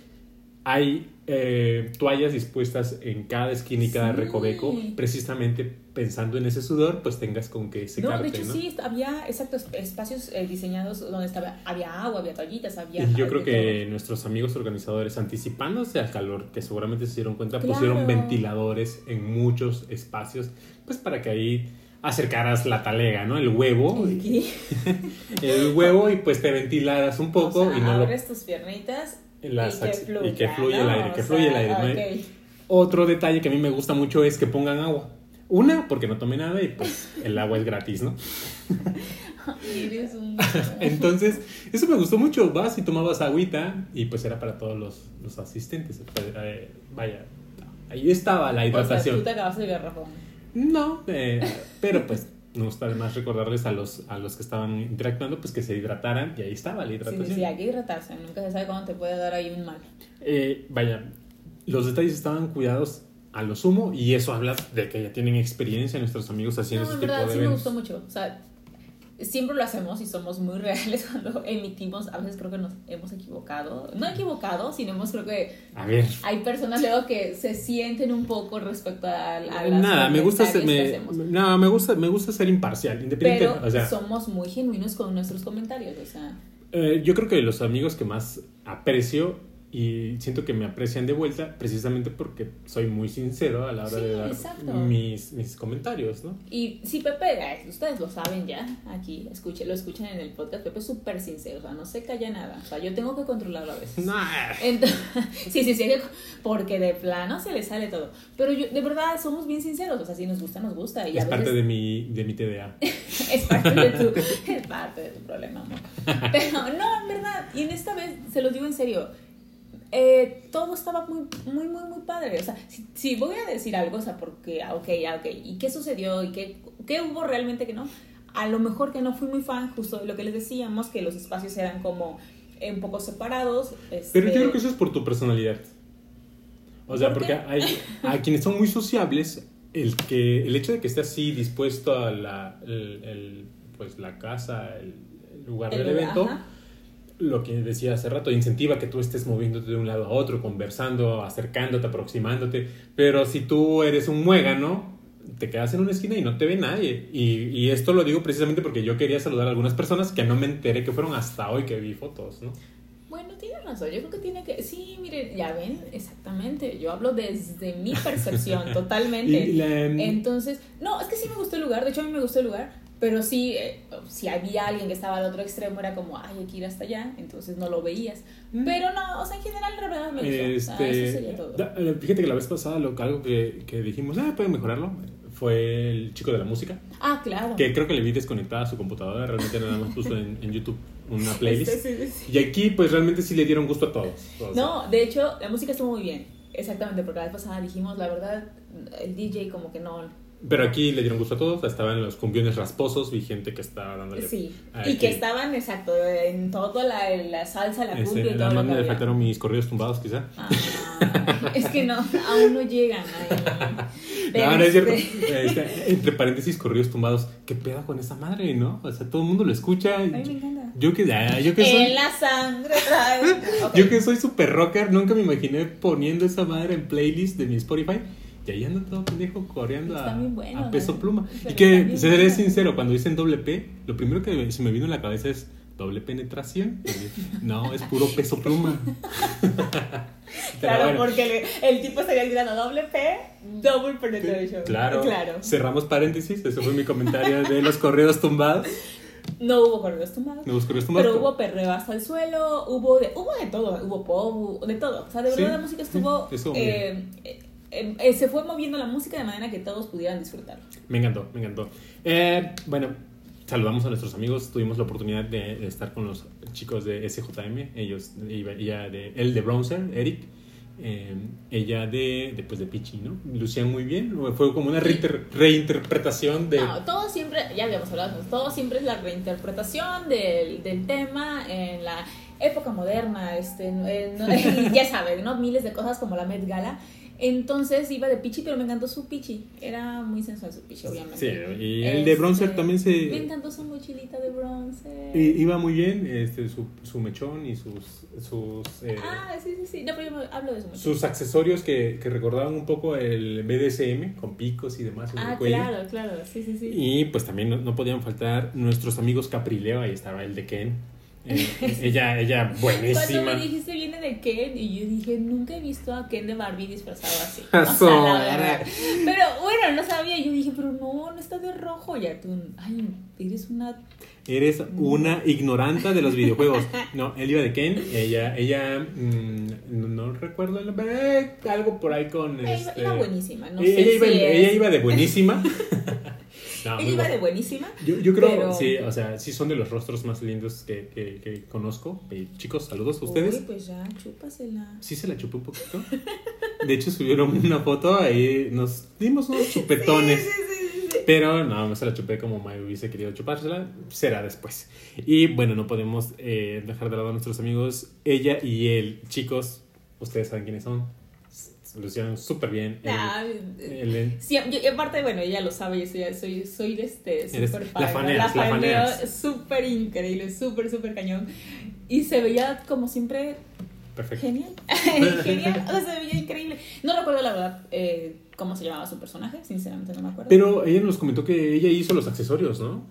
Hay eh, toallas dispuestas en cada esquina y cada sí. recoveco, precisamente pensando en ese sudor, pues tengas con que secarte, ¿no? De hecho, ¿no? sí, había exactos espacios eh, diseñados donde estaba, había agua, había toallitas, había... Y yo creo que todo. Nuestros amigos organizadores, anticipándose al calor, que seguramente se dieron cuenta, claro. pusieron ventiladores en muchos espacios, pues para que ahí acercaras la talega, ¿no? El huevo. ¿El qué? El huevo y pues te ventilaras un poco. O sea, y no abres lo... tus piernitas... Las y, que fluya, y que fluya ¿no? el aire, que o fluya sea, el aire. ¿no? Okay. Otro detalle que a mí me gusta mucho es que pongan agua. Una, porque no tomé nada y pues el agua es gratis, ¿no? Eres un... Entonces, eso me gustó mucho. Vas y tomabas agüita y pues era para todos los, los asistentes. Eh, vaya, ahí estaba la hidratación. O sea, tú te acabaste el garrafón. No, eh, pero pues no está de más recordarles a los, a los que estaban interactuando pues que se hidrataran y ahí estaba la hidratación. Sí, sí, hay que hidratarse, nunca se sabe cuándo te puede dar ahí un mal. Eh, vaya, los detalles estaban cuidados a lo sumo y eso habla de que ya tienen experiencia nuestros amigos haciendo no, ese tipo verdad, de sí eventos. me gustó mucho, o sea, siempre lo hacemos y somos muy reales cuando emitimos. A veces creo que nos hemos equivocado. No equivocado, sino hemos creo que... A ver. Hay personas luego que se sienten un poco respecto a, a las Nada, me gusta ser, que me, hacemos. no, me gusta, me gusta ser imparcial, independiente. Pero o sea, somos muy genuinos con nuestros comentarios, o sea... Eh, yo creo que los amigos que más aprecio y siento que me aprecian de vuelta precisamente porque soy muy sincero a la hora Sí, de dar exacto. mis, mis comentarios, ¿no? Y sí, Pepe, eh, ustedes lo saben ya, aquí, escuchen, lo escuchan en el podcast, Pepe es súper sincero, o sea, no se calla nada, o sea, yo tengo que controlarlo a veces. Nah. Entonces, sí, sí, sí, porque de plano se le sale todo, pero yo, de verdad, somos bien sinceros, o sea, si nos gusta, nos gusta. Y es a parte veces, de mi, de mi T D A. es parte de tu, es parte de tu problema, amor. Pero no, en verdad, y en esta vez, se los digo en serio, Eh, todo estaba muy, muy, muy, muy padre. O sea, si, si voy a decir algo, o sea, porque, ah, ok, ah, ok, ¿y qué sucedió? ¿Y qué, qué hubo realmente que no? A lo mejor que no fui muy fan, justo de lo que les decíamos, que los espacios eran como eh, un poco separados. Este... Pero yo creo que eso es por tu personalidad. O sea, ¿Por porque qué? hay a quienes son muy sociables, el, que, el hecho de que esté así dispuesto a la, el, el, pues, la casa, el, el lugar El del lugar, evento... ajá. Lo que decía hace rato, incentiva que tú estés moviéndote de un lado a otro, conversando, acercándote, aproximándote. Pero si tú eres un muégano, te quedas en una esquina y no te ve nadie. Y, y esto lo digo precisamente porque yo quería saludar a algunas personas que no me enteré que fueron hasta hoy que vi fotos, ¿no? Bueno, tienes razón, yo creo que tiene que... Sí, miren, ya ven, exactamente, yo hablo desde mi percepción, totalmente. Y la- Entonces, no, es que sí me gustó el lugar, de hecho a mí me gustó el lugar, pero sí, eh, si había alguien que estaba al otro extremo, era como, ay, hay que ir hasta allá, entonces no lo veías. Mm. Pero no, o sea, en general, la verdad me gustó, Este, o sea, eso sería todo. da- fíjate que la vez pasada lo, algo que, que dijimos, ah, pueden mejorarlo, fue el chico de la música. Ah, claro. Que creo que le vi desconectada a su computadora, realmente nada más puso en, en YouTube una playlist. Sí, sí, sí. Y aquí pues realmente sí le dieron gusto a todos. O sea, No, de hecho, la música estuvo muy bien, exactamente, porque la vez pasada dijimos, la verdad, el D J como que no... pero aquí le dieron gusto a todos, estaban los cumbiones rasposos, vi gente que estaba dándole... Sí, a y que aquí. estaban, exacto, en todo la, la salsa, la Este, cumbia y todo nada lo más que me había. faltaron mis corridos tumbados quizá. Ah, es que no, aún no llegan ahí. No, no es cierto. Este- Este, entre paréntesis, corridos tumbados. ¿Qué pedo con esa madre, no? O sea, todo el mundo lo escucha. Ay, me encanta. Yo que, ah, yo que En soy... la sangre trae. Ok. Yo que soy super rocker, nunca me imaginé poniendo esa madre en playlist de mi Spotify. Y ahí ando todo pendejo coreando Están a, bien buenos, a peso ¿eh? pluma. Pero Y que, están bien seré buenos. sincero, cuando dicen doble P, lo primero que se me vino en la cabeza es doble penetración. No, es puro peso pluma. Pero Claro, bueno, porque el, el tipo estaría gritando doble P, double penetration. claro, Claro. cerramos paréntesis. Ese fue mi comentario de los corridos tumbados. No hubo correos tumbados. No, los corridos tumbados. Pero hubo perreo hasta el suelo, hubo de, hubo de todo, hubo pop, hubo de todo. O sea, de verdad Sí, la música estuvo... sí, estuvo eh, eh, eh, eh, se fue moviendo la música de manera que todos pudieran disfrutarlo. Me encantó, me encantó. Eh, bueno, saludamos a nuestros amigos. Tuvimos la oportunidad de, de estar con los chicos de S J M. Ellos, ella de, él de Bronzer, Eric. Eh, ella de, de, pues de Pichi, ¿no? Lucían muy bien. Fue como una reinter- reinterpretación de... No, todo siempre, ya habíamos hablado, todo siempre es la reinterpretación del, del tema en la época moderna, este, en- en- ya sabes, ¿no? Miles de cosas como la Met Gala. Entonces iba de Pichi, pero me encantó su Pichi. Era muy sensual su Pichi, obviamente. Sí, y el de Este, Bronzer también se... Me encantó su mochilita de Bronzer. i- Iba muy bien, este, su, su mechón y sus... sus eh, Ah, sí, sí, sí. No, pero yo me- hablo de su mochila. sus accesorios que, que recordaban un poco el B D S M, con picos y demás en Ah, el cuello. claro, claro. Sí, sí, sí. Y pues también no, no podían faltar nuestros amigos Caprileo, ahí estaba el de Ken. Eh, ella, ella Cuando buenísima. me dijiste viene de Ken y yo dije, nunca he visto a Ken de Barbie disfrazado así. A O su sea, la madre. verdad. Pero bueno, no sabía. Yo dije, pero no, no está de rojo. Ya tú, ay, eres una... Eres una ignoranta de los videojuegos. No, él iba de Ken, ella, ella mm, no, no recuerdo el nombre, eh, algo por ahí con Ella iba, este, iba buenísima. No ella, sé iba, si ella es... iba de buenísima. No, Ella muy iba guapa. de buenísima. Yo, yo creo, pero- sí, o sea, sí son de los rostros más lindos que, que, que conozco. Eh, chicos, saludos a ustedes. Uy, pues ya, chúpasela. Sí se la chupé un poquito. De hecho, subieron una foto ahí, nos dimos unos chupetones. Sí, sí, sí, sí. Pero no, no se la chupé como May hubiese querido chupársela. Será después. Y bueno, no podemos eh, dejar de lado a nuestros amigos. Ella y él, chicos, ustedes saben quiénes son. lo hicieron súper bien. Nah, el, el, sí, yo, aparte, bueno, ella lo sabe, yo soy, soy, soy de este súper fan. La faneas, la la faneas. Súper increíble, súper, súper cañón. Y se veía como siempre... Perfecto. Genial. Genial, o sea, se veía increíble. No recuerdo la verdad eh, cómo se llamaba su personaje, sinceramente no me acuerdo. Pero ella nos comentó que ella hizo los accesorios, ¿no?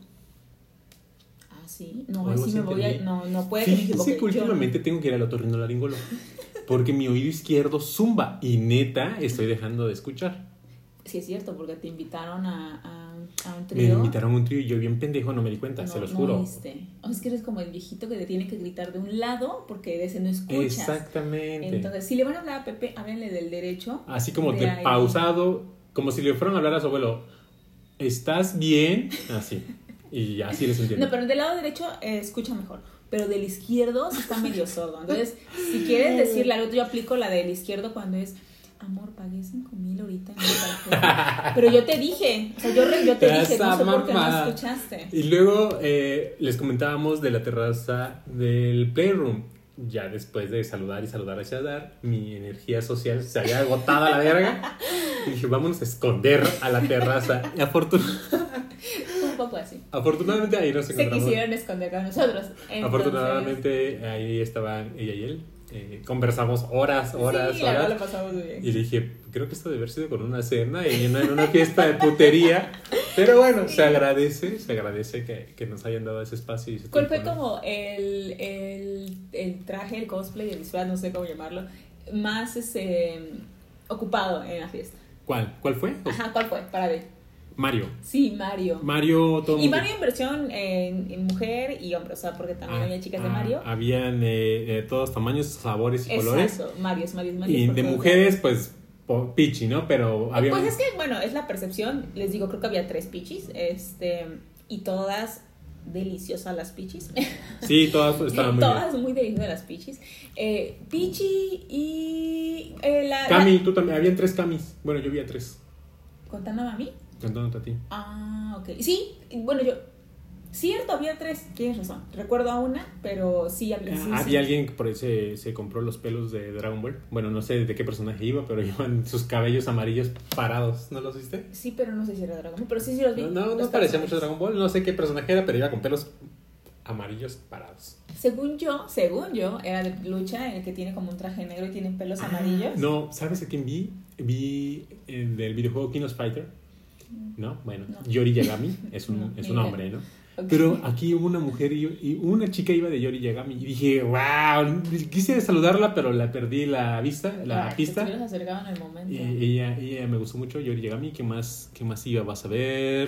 Ah, sí. No, ahí sí me voy a... No, no puede que sí, me equivoque. Sí, que últimamente no. tengo que ir al otorrinolaringólogo. Porque mi oído izquierdo zumba. Y neta, estoy dejando de escuchar. Sí, es cierto, porque te invitaron a, a, a un Me trío. invitaron a un trío y yo bien pendejo no me di cuenta, no, se los no juro. Viste. O es que eres como el viejito que te tiene que gritar de un lado porque de ese no escuchas. Exactamente. Entonces, si le van a hablar a Pepe, háblenle del derecho. Así como de de ahí. pausado, como si le fueran a hablar a su abuelo. ¿Estás bien? Así. Y así les entiendo. No, pero del lado derecho eh, escucha mejor. Pero del izquierdo sí está medio sordo. Entonces, si quieres decirle algo, yo aplico la del izquierdo cuando es... Amor, pagué cinco mil ahorita en mi tarjeta. Pero yo te dije, o sea, yo, yo te dije, no sé por qué no escuchaste. Y luego eh, les comentábamos de la terraza del Playroom. Ya después de saludar y saludar a Shadar, mi energía social se había agotado a la verga. Y dije, vámonos a esconder a la terraza. Y afortunadamente... Un poco así. Afortunadamente ahí nos encontramos. Se quisieron esconder con nosotros. Entonces... Afortunadamente ahí estaban ella y él. Eh, conversamos horas, horas, sí, horas. La pasamos muy bien. Y le dije, creo que esto debe haber sido con una cena y no en una fiesta de putería. Pero bueno, sí. se agradece, se agradece que, que nos hayan dado ese espacio. Y ese ¿Cuál fue tiempo, ¿no? como el, el, el traje, el cosplay, el disfraz, no sé cómo llamarlo, más ese, ocupado en la fiesta? ¿Cuál? ¿Cuál fue? Ajá, ¿cuál fue? Para ver. Mario. Sí, Mario. Mario todo Y Mario en versión en, en mujer y hombre, o sea, porque también ah, había chicas ah, de Mario. Habían eh, de todos tamaños, sabores y Exacto. colores. Exacto, Mario, Mario, Mario. Y de mujeres, pues, pichi, ¿no? Pero había... Pues es que, bueno, es la percepción. Les digo, creo que había tres pichis. Este, y todas deliciosas las pichis. Sí, todas estaban muy todas bien. muy deliciosas las pichis. Eh, pichi y... Eh, la, Cami, la... tú también. Habían tres Camis. Bueno, yo vi a tres. ¿Contándome a mí? Contándote a ti. Ah, ok. Sí, bueno, yo... Cierto, había tres, tienes razón. Recuerdo a una, pero sí había. Sí, había sí. alguien que por ahí se, se compró los pelos de Dragon Ball. Bueno, no sé de qué personaje iba, pero iban sus cabellos amarillos parados. ¿No los viste? Sí, pero no sé si era Dragon Ball, pero sí, sí los vi. No, no, no parecía mucho Dragon Ball. No sé qué personaje era, pero iba con pelos amarillos parados. Según yo, según yo, era de lucha, el que tiene como un traje negro y tiene pelos ah, amarillos. No, ¿sabes a quién vi? Vi el del videojuego King of Fighter. No, bueno, no. Yori Yagami es un, no, es un hombre, ¿no? Okay. Pero aquí hubo una mujer y, y una chica iba de Yori Yagami y dije, wow, quise saludarla, pero la perdí la vista, la Ay, pista. Que te acercado en el momento. Y ella, ella me gustó mucho, Yori Yagami. ¿Qué más, qué más iba? Vas a ver.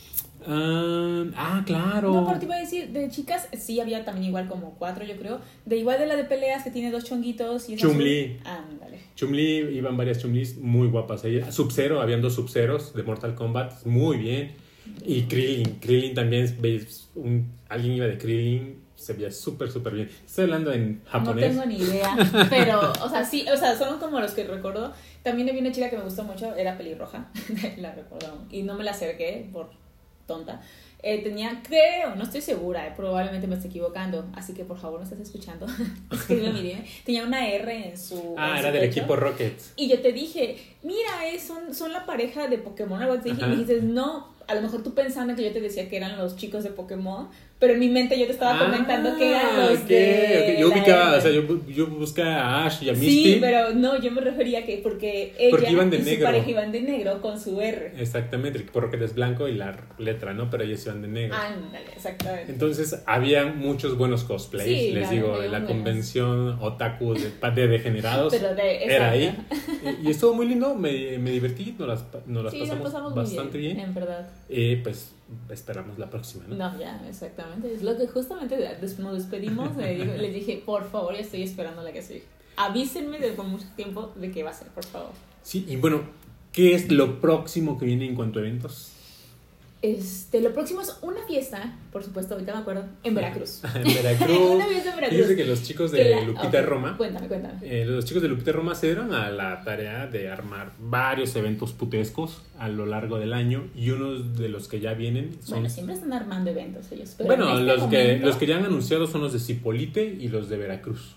Uh, ah, claro. No, pero te iba a decir, de chicas, sí había también igual como cuatro, yo creo. De igual de la de peleas que tiene dos chonguitos y es Chun-Li. Ándale. Chun-Li, iban varias Chun-Lis muy guapas. Sub-Zero, habían dos Sub-Zeros de Mortal Kombat, muy bien. Y Krillin, Krillin también, veis, un, alguien iba de Krillin, se veía súper, súper bien. Estoy hablando en japonés. No tengo ni idea, pero, o sea, sí, o sea, son como los que recuerdo. También había una chica que me gustó mucho, era pelirroja, la recuerdo, y no me la acerqué por tonta. Eh, tenía, creo, no estoy segura, eh, probablemente me estoy equivocando, así que por favor no estás escuchando. Escríbeme, dime. Tenía una R en su. Ah, en era su del pecho. Equipo Rocket. Y yo te dije, mira, eh, son, son la pareja de Pokémon. Algo así. Y me dijiste, no. A lo mejor tú pensando que yo te decía que eran los chicos de Pokémon, pero en mi mente yo te estaba ah, comentando que eran los okay, de okay. Yo ubicaba, o sea, yo, yo buscaba a Ash y a Misty. Sí, pero no, yo me refería a que porque ella porque iban de y negro. su pareja iban de negro con su R. Exactamente, el Equipo Rocket es blanco y la letra, ¿no? Pero ellos iban de negro. Ándale, exactamente. Entonces, había muchos buenos cosplays, sí, les digo, de la convención otaku de, de degenerados. Pero de, era ahí. Y, y estuvo muy lindo, me, me divertí, nos las, nos las sí, pasamos, nos pasamos bastante bien, bien. En verdad. Eh, pues esperamos la próxima, ¿no? No, ya, exactamente. Es lo que justamente nos despedimos. Les dije, por favor, ya estoy esperando la que sigue. Avísenme desde con mucho tiempo de qué va a ser, por favor. Sí, y bueno, ¿qué es lo próximo que viene en cuanto a eventos? Este, lo próximo es una fiesta, por supuesto, ahorita me acuerdo, en Veracruz. En Veracruz. Una fiesta en Veracruz. Fíjese que los chicos de la, Lupita okay, Roma. Cuéntame, cuéntame. Eh, los chicos de Lupita Roma se dieron a la tarea de armar varios eventos putescos a lo largo del año. Y unos de los que ya vienen son. Bueno, siempre están armando eventos ellos. Pero bueno, en este los, momento... que, los que ya han anunciado son los de Zipolite y los de Veracruz.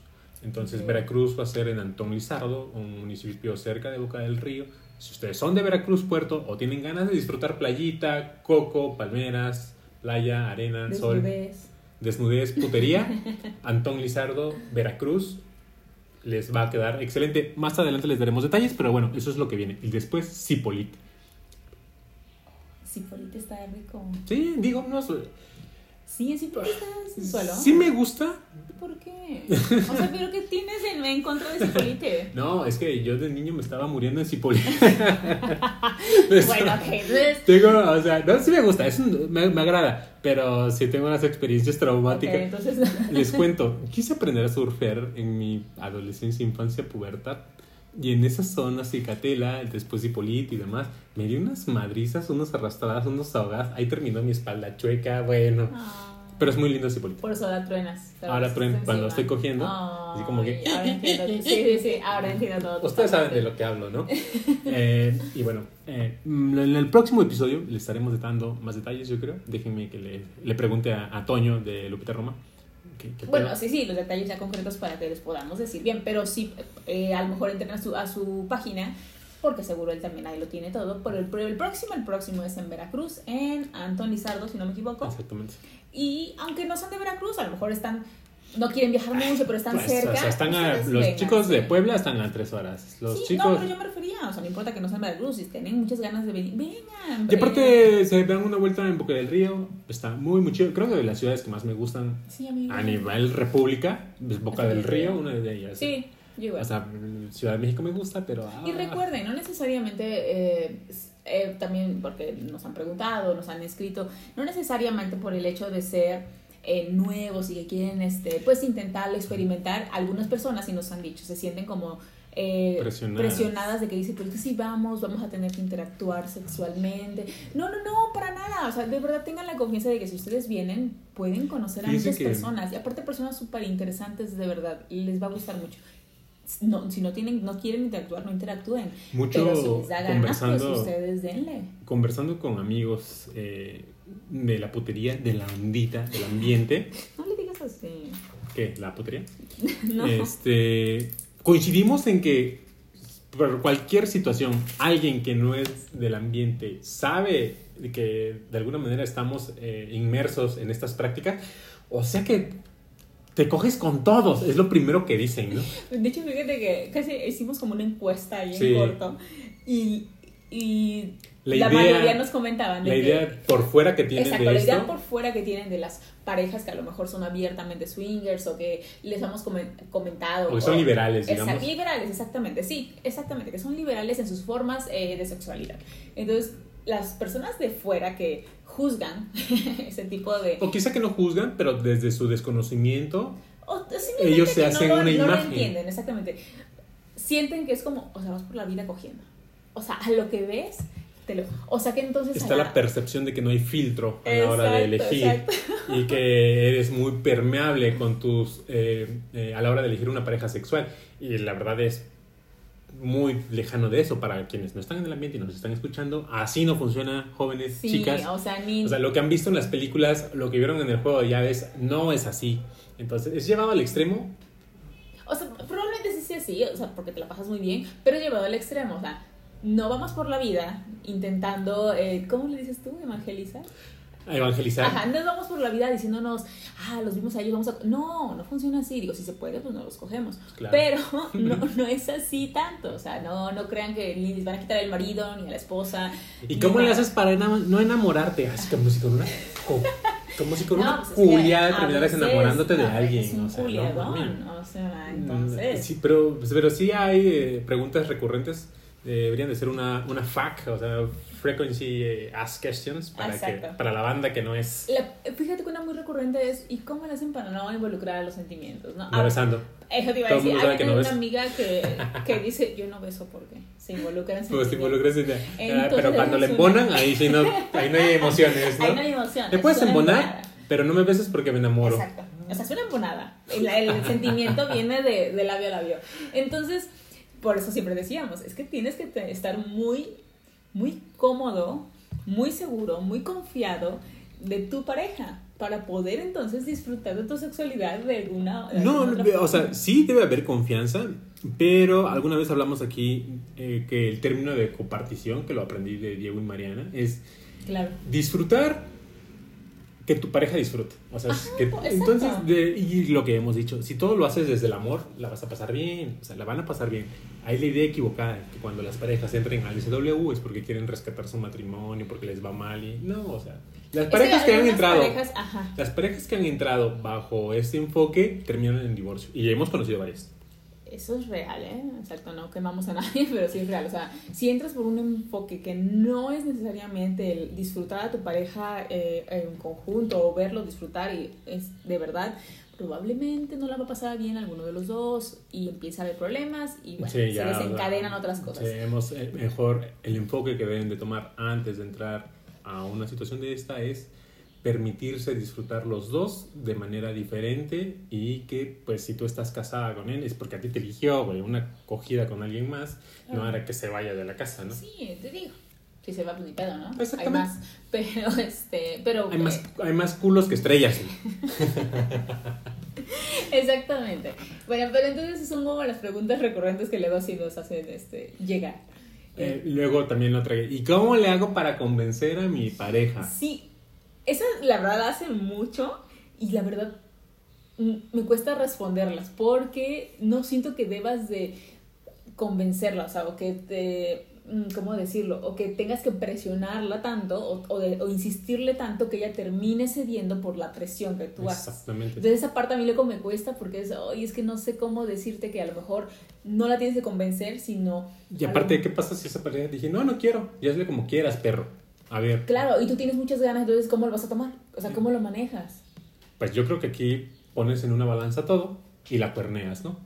Entonces Ok. Veracruz va a ser en Antón Lizardo, un municipio cerca de Boca del Río. Si ustedes son de Veracruz, Puerto, o tienen ganas de disfrutar playita, coco, palmeras, playa, arena, sol, Desnudez. desnudez, putería, Antón Lizardo, Veracruz, les va a quedar excelente. Más adelante les daremos detalles, pero bueno, eso es lo que viene. Y después, Cipolite. Cipolite está rico. Sí, digo, no sé. Sí, en Cipolite está sensualo. Sí me gusta. ¿Por qué? O sea, ¿pero qué tienes en, en contra de Cipolite? No, es que yo de niño me estaba muriendo en Cipolite. Bueno, ok, entonces... Tengo, o sea, no, sí me gusta, es un- me, me agrada, pero sí tengo unas experiencias traumáticas. Ok, entonces... Les cuento, quise aprender a surfear en mi adolescencia, infancia, pubertad. Y en esa zona, Cicatela, después Cipolite y demás, me di unas madrizas, unas arrastradas, unos ahogadas. Ahí terminó mi espalda chueca, bueno. Ah, Pero es muy lindo Cipolite. por eso la truenas. Pero Ahora pues trueno está cuando encima. estoy cogiendo, Ay, así como que- ahora entiendo. Sí, sí, sí, ahora entiendo todo. Ustedes saben de totalmente. lo que hablo, ¿no? Eh, y bueno, eh, en el próximo episodio les estaremos dando más detalles, yo creo. Déjenme que le, le pregunte a, a Toño de Lupita Roma. ¿Qué, qué Bueno, pedo? sí, sí, los detalles ya concretos para que les podamos decir bien, pero sí, eh, a lo mejor entren a su, a su página, porque seguro él también ahí lo tiene todo. Pero el, pero el próximo, el próximo es en Veracruz, en Antón Lizardo, si no me equivoco. Exactamente. Y aunque no son de Veracruz, a lo mejor están, no quieren viajar mucho, pero están Pues, cerca. o sea, están a- ustedes los vénganse. chicos de Puebla están a tres horas. Los Sí, chicos. no, pero yo me refería, o sea, no importa que no sean de Veracruz, si tienen muchas ganas de venir, vengan. Y aparte, se dan una vuelta en Boca del Río. Está muy, muy chido. Creo que de las ciudades que más me gustan Sí, amigo. a nivel república es Boca del Río, una de ellas. Sí, yo igual. O sea, Ciudad de México me gusta, pero. Y ah, recuerden, no necesariamente, eh, eh, también porque nos han preguntado, nos han escrito, no necesariamente por el hecho de ser eh, nuevos y que quieren este, pues intentarlo, experimentar, algunas personas, y nos han dicho, se sienten como eh, Presionadas. presionadas de que dicen, pero es que si vamos, vamos a tener que interactuar sexualmente. No, no, no, para nada. O sea, de verdad tengan la confianza de que si ustedes vienen, pueden conocer a Fíjense muchas que- personas. Y aparte personas súper interesantes, de verdad, y les va a gustar mucho. No, si no tienen, no quieren interactuar, no interactúen. Mucho Pero si les da ganas, pues conversando, ustedes denle. conversando con amigos eh, de la putería, de la ondita, del ambiente. No le digas así. ¿Qué? ¿La putería? No. Este, coincidimos en que por cualquier situación, alguien que no es del ambiente sabe que de alguna manera estamos eh, inmersos en estas prácticas, o sea que te coges con todos, es lo primero que dicen, ¿no? De hecho, fíjate que casi hicimos como una encuesta ahí Sí. en corto. Y, y La la, idea- mayoría nos comentaban de La que- idea por fuera que tienen exacto, de la idea esto, por fuera que tienen de las parejas que a lo mejor son abiertamente swingers o que les hemos comen- comentado. o que son liberales, Exacto, digamos. liberales, exactamente, sí, exactamente, que son liberales en sus formas eh, de sexualidad. Entonces, las personas de fuera que juzgan ese tipo de... O quizá que no juzgan, pero desde su desconocimiento, o simplemente ellos se que hacen no lo, una no lo imagen. entienden, exactamente. Sienten que es como, o sea, vas por la vida cogiendo. O sea, a lo que ves, te lo... O sea, que entonces... está a la percepción de que no hay filtro a la hora de Exacto, elegir exacto. y que eres muy permeable con tus eh, eh, a la hora de elegir una pareja sexual, y la verdad es muy lejano de eso. Para quienes no están en el ambiente y nos están escuchando, así no funciona, jóvenes, Sí, chicas. o sea, ni... O sea, lo que han visto en las películas, lo que vieron en el juego de llaves, no es así. Entonces, es llevado al extremo. O sea, probablemente sí sea así, o sea, porque te la pasas muy bien, pero llevado al extremo, o sea, no vamos por la vida intentando, eh, ¿cómo le dices tú? ¿Evangelizar? A evangelizar. Ajá, no vamos por la vida diciéndonos, ah, los vimos a ellos, vamos a... No, no funciona así, digo, si se puede, pues no los cogemos. Claro. Pero no, no es así tanto, o sea, no, no crean que ni les van a quitar el marido, ni a la esposa. ¿Y ni cómo le nada. haces para enam- no enamorarte? Así como si con una, co- como si con No, una pues es que culiada a terminaras veces, enamorándote de a veces alguien. Es un o sea, no, culiadón, mames. o sea, Mm, entonces... Sí, pero, pero sí hay eh, preguntas recurrentes. eh, deberían de ser una, una F A Q, o sea, Frequency eh, Ask Questions, para, que, Exacto. para la banda que no es La- fíjate que una muy recurrente es, ¿y cómo le hacen para no involucrar a los sentimientos? ¿no? no Ah, besando. Eso te iba a Todo el decir. mundo sabe Hay que una no beso. amiga que, que dice, yo no beso porque se involucran en Pues te sentimientos. involucras en- ah, Entonces, pero cuando le es una- embonan, ahí sí no, ahí no hay emociones, ¿no? Ahí no hay emoción. Te puedes es una embonar, embonada. pero no me beses porque me enamoro. Exacto. O sea, es una embonada. El, el sentimiento viene de, de labio a labio. Entonces, por eso siempre decíamos, es que tienes que te- estar muy, muy cómodo, muy seguro, muy confiado de tu pareja para poder entonces disfrutar de tu sexualidad de alguna, de no, alguna otra o sea, forma. sí debe haber confianza, pero alguna vez hablamos aquí eh, que el término de copartición, que lo aprendí de Diego y Mariana, es Claro. disfrutar que tu pareja disfrute. O sea, Ajá, que, exacto. entonces, de, y lo que hemos dicho, si todo lo haces desde el amor, la vas a pasar bien, o sea, la van a pasar bien. Hay la idea equivocada que cuando las parejas entren al S W es porque quieren rescatar su matrimonio, porque les va mal y no, o sea, las parejas Es que, han algunas entrado, parejas, ajá. las parejas que han entrado bajo este enfoque terminan en divorcio y hemos conocido varias. Eso es real, ¿eh? Exacto, no quemamos a nadie, pero sí es real. O sea, si entras por un enfoque que no es necesariamente el disfrutar a tu pareja eh, en conjunto o verlo disfrutar y es de verdad, probablemente no la va a pasar bien alguno de los dos y empieza a haber problemas y bueno, Sí, ya, se desencadenan o sea, otras cosas. Sí, hemos, eh, mejor el enfoque que deben de tomar antes de entrar a una situación de esta es permitirse disfrutar los dos de manera diferente y que pues si tú estás casada con él es porque a ti te eligió, güey, una cogida con alguien más, Claro. no hará que se vaya de la casa, ¿no? Sí, te digo. Si se va, pues ni pedo, ¿no? Hay Exactamente. más, pero este, pero Hay más, eh, hay más culos que estrellas. exactamente. Bueno, pero entonces son como las preguntas recurrentes que luego sí nos hacen este, llegar. Eh, luego también otra, ¿y cómo le hago para convencer a mi pareja? Sí, esa la verdad hace mucho y la verdad mm, me cuesta responderlas porque no siento que debas de convencerla, o sea, o que te, mm, ¿cómo decirlo? O que tengas que presionarla tanto o, o, de, o insistirle tanto que ella termine cediendo por la presión que tú haces. Exactamente. Entonces esa parte a mí luego me cuesta porque es, oye, es que no sé cómo decirte que a lo mejor no la tienes que convencer, sino... Y aparte, algo- ¿qué pasa si esa pareja dije, no, no quiero, y hazle como quieras, perro? A ver, Claro, y tú tienes muchas ganas, entonces ¿cómo lo vas a tomar? O sea, ¿cómo lo manejas? pues yo creo que aquí pones en una balanza todo y la cuerneas, ¿no?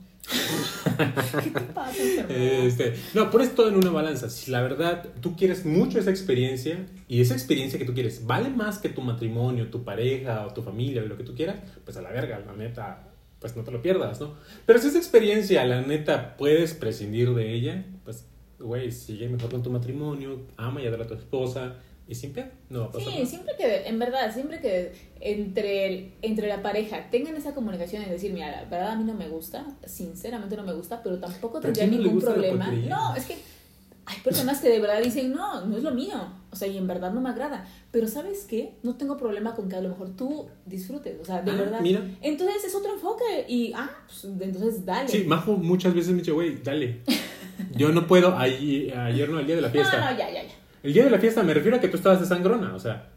¿Qué te pasa, enfermo? Este, no, pones todo en una balanza. Si la verdad tú quieres mucho esa experiencia y esa experiencia que tú quieres vale más que tu matrimonio, tu pareja o tu familia o lo que tú quieras, pues a la verga, la neta, pues no te lo pierdas, ¿no? Pero si esa experiencia, la neta, puedes prescindir de ella, pues, güey, sigue mejor con tu matrimonio, ama y adora a tu esposa y sin pedo, no va a pasar Sí, nada. siempre que, en verdad, siempre que entre, el- entre la pareja tengan esa comunicación y decir, mira, la verdad a mí no me gusta, sinceramente no me gusta, pero tampoco ¿Pero a tendría quién no le ningún gusta la problema. porquería? No, es que hay personas que de verdad dicen, no, no es lo mío, o sea, y en verdad no me agrada, pero ¿sabes qué? No tengo problema con que a lo mejor tú disfrutes, o sea, de Ah, verdad. mira. Entonces es otro enfoque y, ah, pues entonces dale. Sí, Majo muchas veces me dice, güey, dale. Yo no puedo, ayer, ayer no, el día de la fiesta. No, no, ya, ya, ya. El día de la fiesta me refiero a que tú estabas de sangrona, o sea.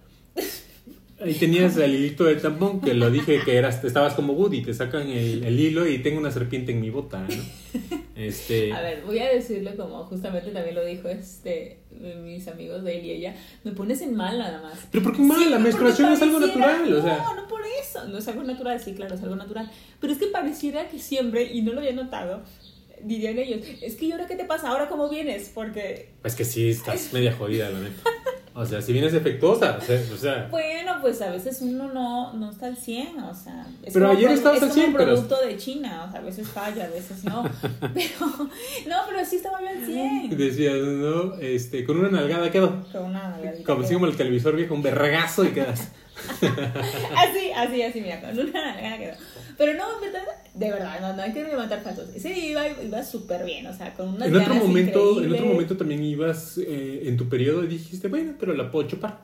Ahí tenías el hilito del tampón que lo dije que eras, estabas como Woody, te sacan el, el hilo y tengo una serpiente en mi bota, ¿no? Este, A ver, voy a decirle como justamente también lo dijo este mis amigos de él y ella, me pones en mal nada más. pero ¿por qué mal? Sí, La porque menstruación es algo pareciera- natural, o sea. No, no por eso, no es algo natural, sí, claro, es algo natural. Pero es que pareciera que siempre, y no lo había notado, dirían ellos, es que ¿y ahora qué te pasa? ¿Ahora cómo vienes? Porque, Es que sí, estás media jodida, la neta. O sea, si vienes defectuosa, o sea, o sea, bueno, pues a veces uno no, no está al cien, o sea... Es Pero como ayer produ- estabas es al como cien, pero- producto de China, o sea, a veces falla, a veces no. Pero, no, pero sí estaba yo al cien. decías, no, este, con una nalgada quedo. Con una nalgadita. Como así como el televisor viejo, un vergazo y quedas. Así, así, así, mira, con una nalgada quedó. Pero no, de verdad, de verdad, no, no hay que levantar falsos. Ese iba, iba súper bien, o sea, con unas En otro ganas momento, en increíbles. otro momento también ibas eh, en tu periodo y dijiste, bueno, pero la puedo chupar.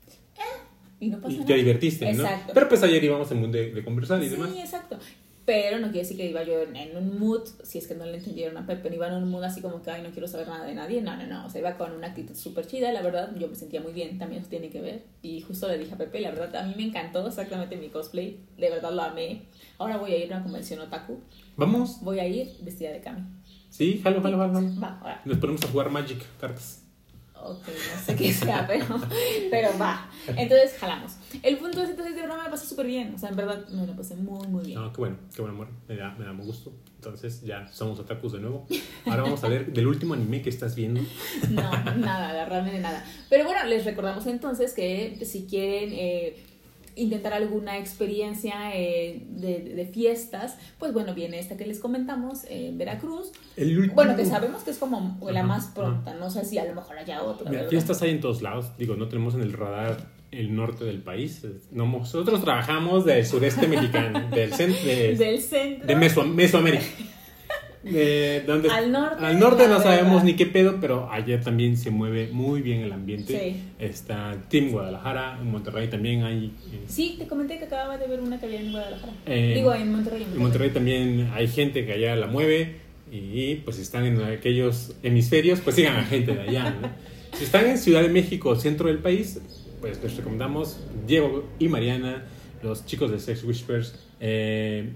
Y no pasa Y nada. te divertiste, ¿no? Exacto. Pero pues ayer íbamos en mood de, de conversar y Sí, demás. exacto. Pero no quiere decir que iba yo en, en un mood, si es que no le entendieron a Pepe, no iba en un mood así como que, ay, no quiero saber nada de nadie. No, no, no. O sea, iba con una actitud súper chida. La verdad, yo me sentía muy bien. También eso tiene que ver. Y justo le dije a Pepe, la verdad, a mí me encantó exactamente mi cosplay. De verdad lo amé. Ahora voy a ir a una convención otaku. Vamos. Voy a ir vestida de Kami. Sí, jalo, jalo, jalo. jalo. Va, ahora. Nos ponemos a jugar Magic, cartas. Ok, no sé qué sea, pero, pero va. Entonces, jalamos. El punto es, entonces, de verdad me la pasé súper bien. O sea, en verdad, me la pasé muy, muy bien. No, qué bueno, qué bueno, amor. Me da, me da muy gusto. Entonces, ya somos otakus de nuevo. Ahora vamos a ver del último anime que estás viendo. No, nada, realmente nada. Pero bueno, les recordamos entonces que si quieren eh, intentar alguna experiencia eh, de, de fiestas, pues bueno, viene esta que les comentamos en Veracruz. El último. Bueno, que sabemos que es como la Ajá, más pronta. No sé si a lo mejor haya otra. Mira, ¿verdad? fiestas hay en todos lados. Digo, no tenemos en el radar el norte del país. No, nosotros trabajamos del sureste mexicano, del, cent- de, del centro. de Meso- Mesoamérica. De, donde, al norte, al norte no verdad. sabemos ni qué pedo, pero allá también se mueve muy bien el ambiente. Sí. Está Team Guadalajara, en Monterrey también hay. Eh, Sí, te comenté que acababa de ver una que había en Guadalajara. Eh, Digo, en Monterrey. En Monterrey. En Monterrey también hay gente que allá la mueve y pues si están en aquellos hemisferios, pues sigan a gente de allá, ¿no? Si están en Ciudad de México, centro del país, pues les recomendamos Diego y Mariana, los chicos de Sex Whispers, eh,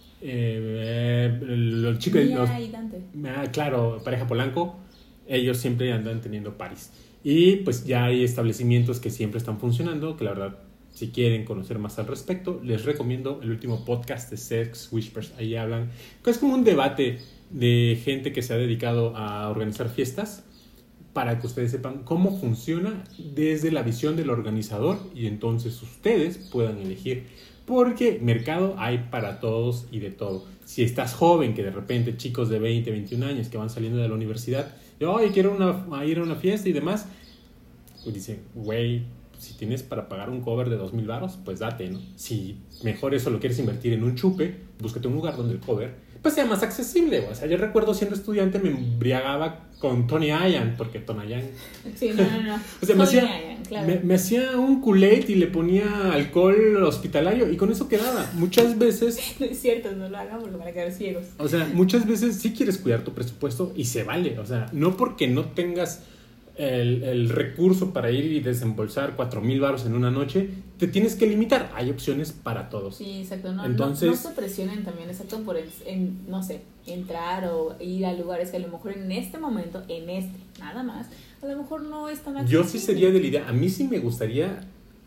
eh, los chicos, Mía los, y Dante. ah, claro, pareja Polanco, ellos siempre andan teniendo paris. Y pues ya hay establecimientos que siempre están funcionando, que la verdad, si quieren conocer más al respecto, les recomiendo el último podcast de Sex Whispers. Ahí hablan, que es como un debate de gente que se ha dedicado a organizar fiestas, para que ustedes sepan cómo funciona desde la visión del organizador y entonces ustedes puedan elegir. Porque mercado hay para todos y de todo. Si estás joven, que de repente chicos de veinte, veintiún años que van saliendo de la universidad, yo ay, quiero una, ir a una fiesta y demás, pues dicen, güey, si tienes para pagar un cover de dos mil varos, pues date, ¿no? Si mejor eso lo quieres invertir en un chupe, búscate un lugar donde el cover pues sea más accesible. O sea, yo recuerdo siendo estudiante me embriagaba con Tony Ian, porque Tony Ian... Sí, no, no, no. O sea, me Tony hacía, Ian, claro. me, me hacía un Kool-Aid y le ponía alcohol hospitalario y con eso quedaba. Muchas veces... No es cierto, no lo hagan porque van a quedar ciegos. O sea, muchas veces sí quieres cuidar tu presupuesto y se vale. O sea, no porque no tengas el, el recurso para ir y desembolsar cuatro mil varos en una noche, te tienes que limitar. Hay opciones para todos. Sí, exacto. No, Entonces, no, no se presionen también, exacto, por, en, en, no sé, entrar o ir a lugares que a lo mejor en este momento, en este, nada más, a lo mejor no es tan accesible. Yo sí sería de la idea. A mí sí me gustaría,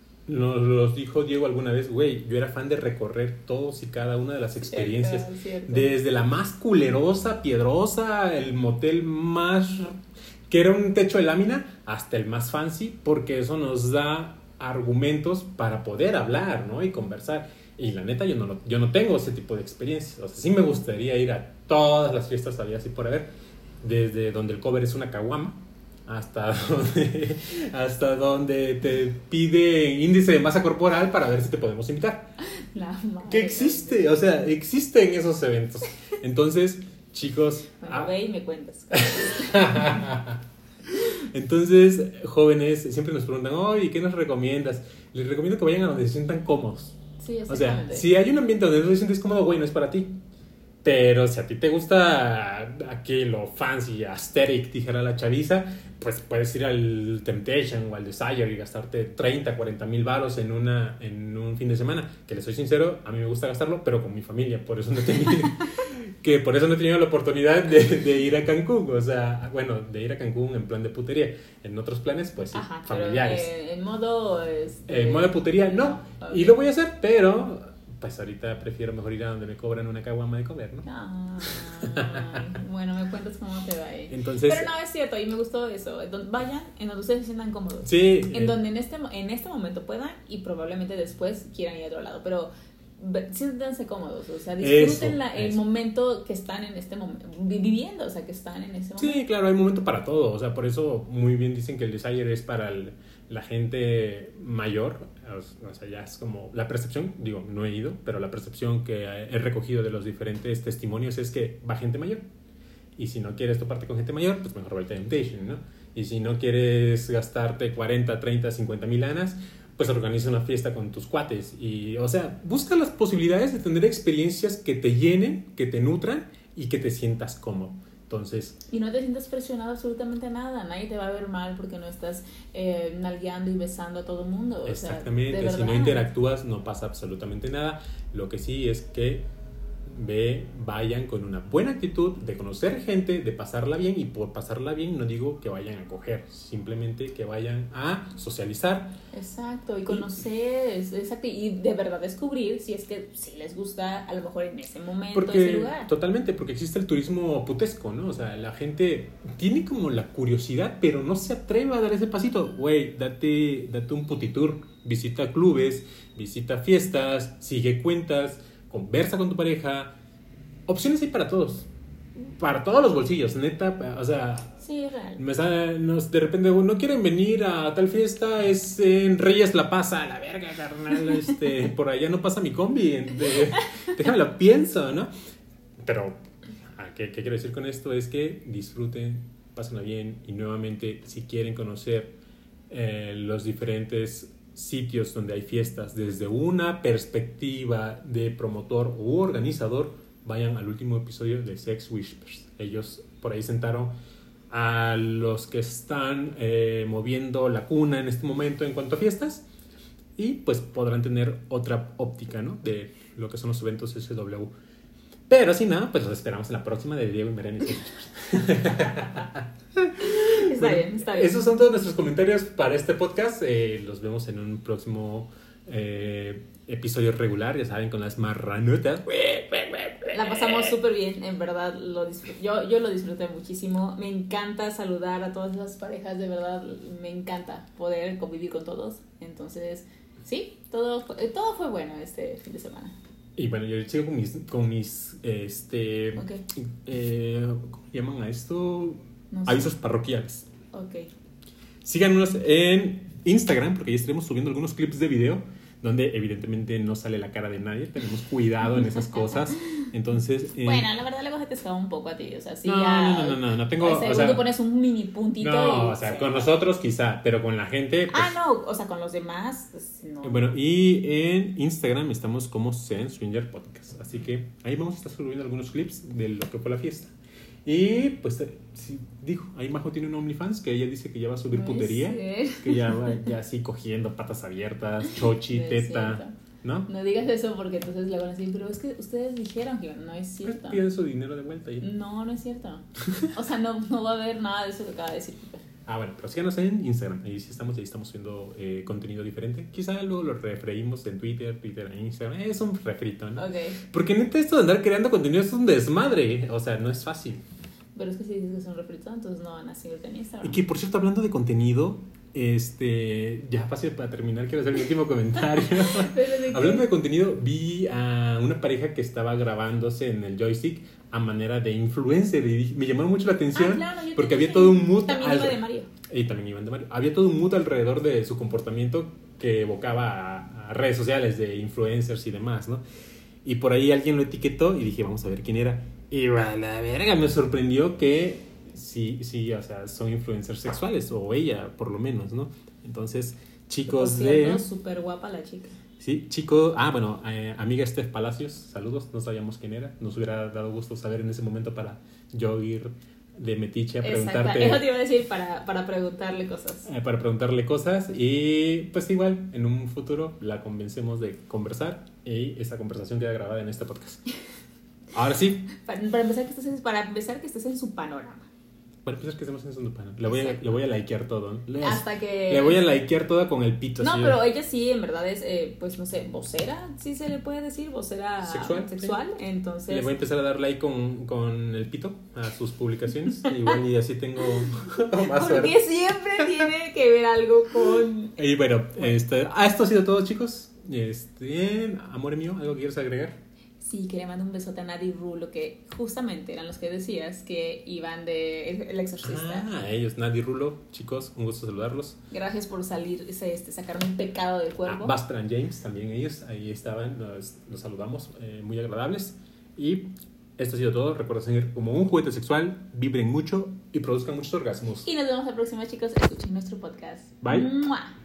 nos los dijo Diego alguna vez, güey, yo era fan de recorrer todos y cada una de las experiencias. Cierto, cierto. Desde la más culerosa, piedrosa, el motel más... que era un techo de lámina, hasta el más fancy, porque eso nos da argumentos para poder hablar, ¿no? Y conversar. Y la neta, yo no, lo, yo no tengo ese tipo de experiencias. O sea, sí me gustaría ir a todas las fiestas habidas y por haber, desde donde el cover es una caguama, hasta donde, hasta donde te pide índice de masa corporal para ver si te podemos invitar. La madre. Que existe, o sea, existen esos eventos. Entonces, chicos... Bueno, ah, ve y me cuentas. Entonces, jóvenes siempre nos preguntan, oye, ¿qué nos recomiendas? Les recomiendo que vayan a donde se sientan cómodos. Sí, O sea, exactamente. si hay un ambiente donde no te sientes cómodo, güey, no es para ti. Pero si a ti te gusta aquí lo fancy, aesthetic, dijera la chaviza, pues puedes ir al Temptation o al Desire y gastarte treinta, cuarenta mil varos en, una, en un fin de semana. Que les soy sincero, a mí me gusta gastarlo, pero con mi familia, por eso no he tenido, que por eso no he tenido la oportunidad de, de ir a Cancún. O sea, bueno, de ir a Cancún en plan de putería. En otros planes, pues sí, Ajá, familiares. Pero, eh, en modo... Este, En modo de putería, no. Ok. Y lo voy a hacer, pero... pues ahorita prefiero mejor ir a donde me cobran una caguama de comer, ¿no? Ay, bueno, me cuentas cómo te va ahí. Entonces, Pero no, es cierto, y me gustó eso. Don- Vayan en donde ustedes se sientan cómodos. sí. En eh, donde en este, mo- en este momento puedan y probablemente después quieran ir a otro lado. Pero ve- siéntanse cómodos, o sea, disfruten Eso, la- el eso. momento que están en este momento, viviendo, o sea, que están en ese momento. Sí, claro, hay momento para todo. O sea, por eso muy bien dicen que el Desire es para el- la gente mayor. O sea, ya es como la percepción, digo, no he ido, pero la percepción que he recogido de los diferentes testimonios es que va gente mayor. Y si no quieres toparte con gente mayor, pues mejor va al Temptation, ¿no? Y si no quieres gastarte cuarenta, treinta, cincuenta mil lanas, pues organiza una fiesta con tus cuates. Y, o sea, busca las posibilidades de tener experiencias que te llenen, que te nutran y que te sientas cómodo. Entonces, Y no te sientas presionado absolutamente a nada, nadie te va a ver mal porque no estás eh, nalgueando y besando a todo el mundo. O exactamente, sea, de si no verdad. interactúas no pasa absolutamente nada. Lo que sí es que ve, vayan con una buena actitud de conocer gente, de pasarla bien, y por pasarla bien no digo que vayan a coger, simplemente que vayan a socializar. Exacto, y conocer, es- exacto, y de verdad descubrir si es que si les gusta a lo mejor en ese momento, ese Porque, lugar. totalmente, porque existe el turismo putesco, ¿no? O sea, la gente tiene como la curiosidad, pero no se atreve a dar ese pasito. Güey, date, date un putitour, visita clubes, visita fiestas, sigue cuentas, conversa con tu pareja. Opciones hay para todos, para todos los bolsillos, neta, o sea, Sí, es real. Me sale- nos, de repente, no quieren venir a tal fiesta, es en Reyes La Paz, a la verga, carnal, este, por allá no pasa mi combi, de, déjame lo pienso, ¿no? Pero, ¿qué, ¿qué quiero decir con esto? Es que disfruten, pásenla bien y nuevamente, si quieren conocer eh, los diferentes sitios donde hay fiestas desde una perspectiva de promotor u organizador, vayan al último episodio de Sex Whispers. Ellos por ahí sentaron a los que están eh, moviendo la cuna en este momento en cuanto a fiestas y pues podrán tener otra óptica, ¿no?, de lo que son los eventos S W. Pero si nada, pues los esperamos en la próxima de Diego y Mariana y Sex Whispers. Está Bueno, bien, está bien. esos son todos nuestros comentarios para este podcast. Eh, los vemos en un próximo eh, episodio regular, ya saben, con las marranotas. La pasamos súper bien, en verdad, lo disfr- yo, yo lo disfruté muchísimo. Me encanta saludar a todas esas parejas, de verdad, me encanta poder convivir con todos. Entonces, sí, todo fue, todo fue bueno este fin de semana. Y bueno, yo sigo con mis, con mis este, Ok. eh, ¿cómo llaman a esto? No sé. Avisos parroquiales. Ok. Síganos en Instagram, porque ya estaremos subiendo algunos clips de video donde evidentemente no sale la cara de nadie. Tenemos cuidado en esas cosas. Entonces, eh, Bueno, la verdad luego se te escapa un poco a ti, o sea, sí. no, ya, no, no, no, no, no tengo, al o segundo sea, pones un mini puntito. no, y o sea, sí. con nosotros quizá, pero con la gente, pues, Ah, no, o sea, con los demás, pues, no. bueno, y en Instagram estamos como Zen Swinger Podcast. Así que ahí vamos a estar subiendo algunos clips de lo que fue la fiesta. Y pues, eh, sí, dijo, ahí Majo tiene un OnlyFans que ella dice que ya va a subir No es putería. cierto. Que ya va ya así cogiendo patas abiertas, chochi, No es teta, cierto. ¿no? No digas eso porque entonces le van a decir, pero es que ustedes dijeron que no es Pues cierto. piden su dinero de vuelta ya. No, no es cierto. O sea, no, no va a haber nada de eso que acaba de decir Piper. Ah, bueno, pero síganos en Instagram. Ahí sí estamos, ahí estamos subiendo eh, contenido diferente. Quizá luego lo refreímos en Twitter, Twitter en Instagram. Es un refrito, ¿no? Ok. Porque neta esto de andar creando contenido es un desmadre. O sea, no es fácil. Pero es que si dices que son refritos, entonces no van a seguirte en Instagram. Y que, por cierto, hablando de contenido, este, ya fácil para terminar, quiero hacer mi último comentario. ¿Pero de qué? Hablando de contenido, vi a una pareja que estaba grabándose en el joystick a manera de influencer y dije- me llamó mucho la atención Ah, claro, yo porque también había sé. todo un mood También al- iba de Mario. y también iban de Mario. Había todo un mood alrededor de su comportamiento que evocaba a, a redes sociales de influencers y demás, ¿no? Y por ahí alguien lo etiquetó y dije, vamos a ver quién era. Y a la verga, me sorprendió que sí, sí, o sea, son influencers sexuales, o ella, por lo menos, ¿no? Entonces, chicos Por cierto, de... súper guapa la chica. Sí, chicos... Ah, bueno, eh, amiga Steph Palacios, saludos, no sabíamos quién era. Nos hubiera dado gusto saber en ese momento para yo ir de metiche a Exacto, preguntarte... eso te iba a decir para, para preguntarle cosas. eh, para preguntarle cosas y pues igual en un futuro la convencemos de conversar y esa conversación queda grabada en este podcast. Ahora sí, Para, para empezar que estés en, para empezar que estés en su panorama. para empezar que estemos en su panel. Le voy a, Exacto. le voy a likear todo. ¿No? Le, Hasta que... le voy a likear todo con el pito. No, así. pero ella sí, en verdad es, eh, pues no sé, vocera, sí se le puede decir, vocera Sexual, sexual. Entonces, Le voy a empezar a dar like con, con el pito a sus publicaciones. Igual y así tengo más suerte. porque siempre tiene que ver algo con... Y bueno, este, ah, esto ha sido todo, chicos. Este, amor mío, ¿algo que quieras agregar? Sí, que le mando un besote a Nadie Rulo, que justamente eran los que decías que iban de El, El Exorcista. Ah, ellos, Nadie Rulo, chicos, un gusto saludarlos. Gracias por salir, este, sacarme un pecado del Ah, cuerpo. Basper and James, también ellos, ahí estaban, nos, nos saludamos, eh, muy agradables. Y esto ha sido todo. Recuerden seguir como un juguete sexual, vibren mucho y produzcan muchos orgasmos. Y nos vemos la próxima, chicos. Escuchen nuestro podcast. Bye. ¡Mua!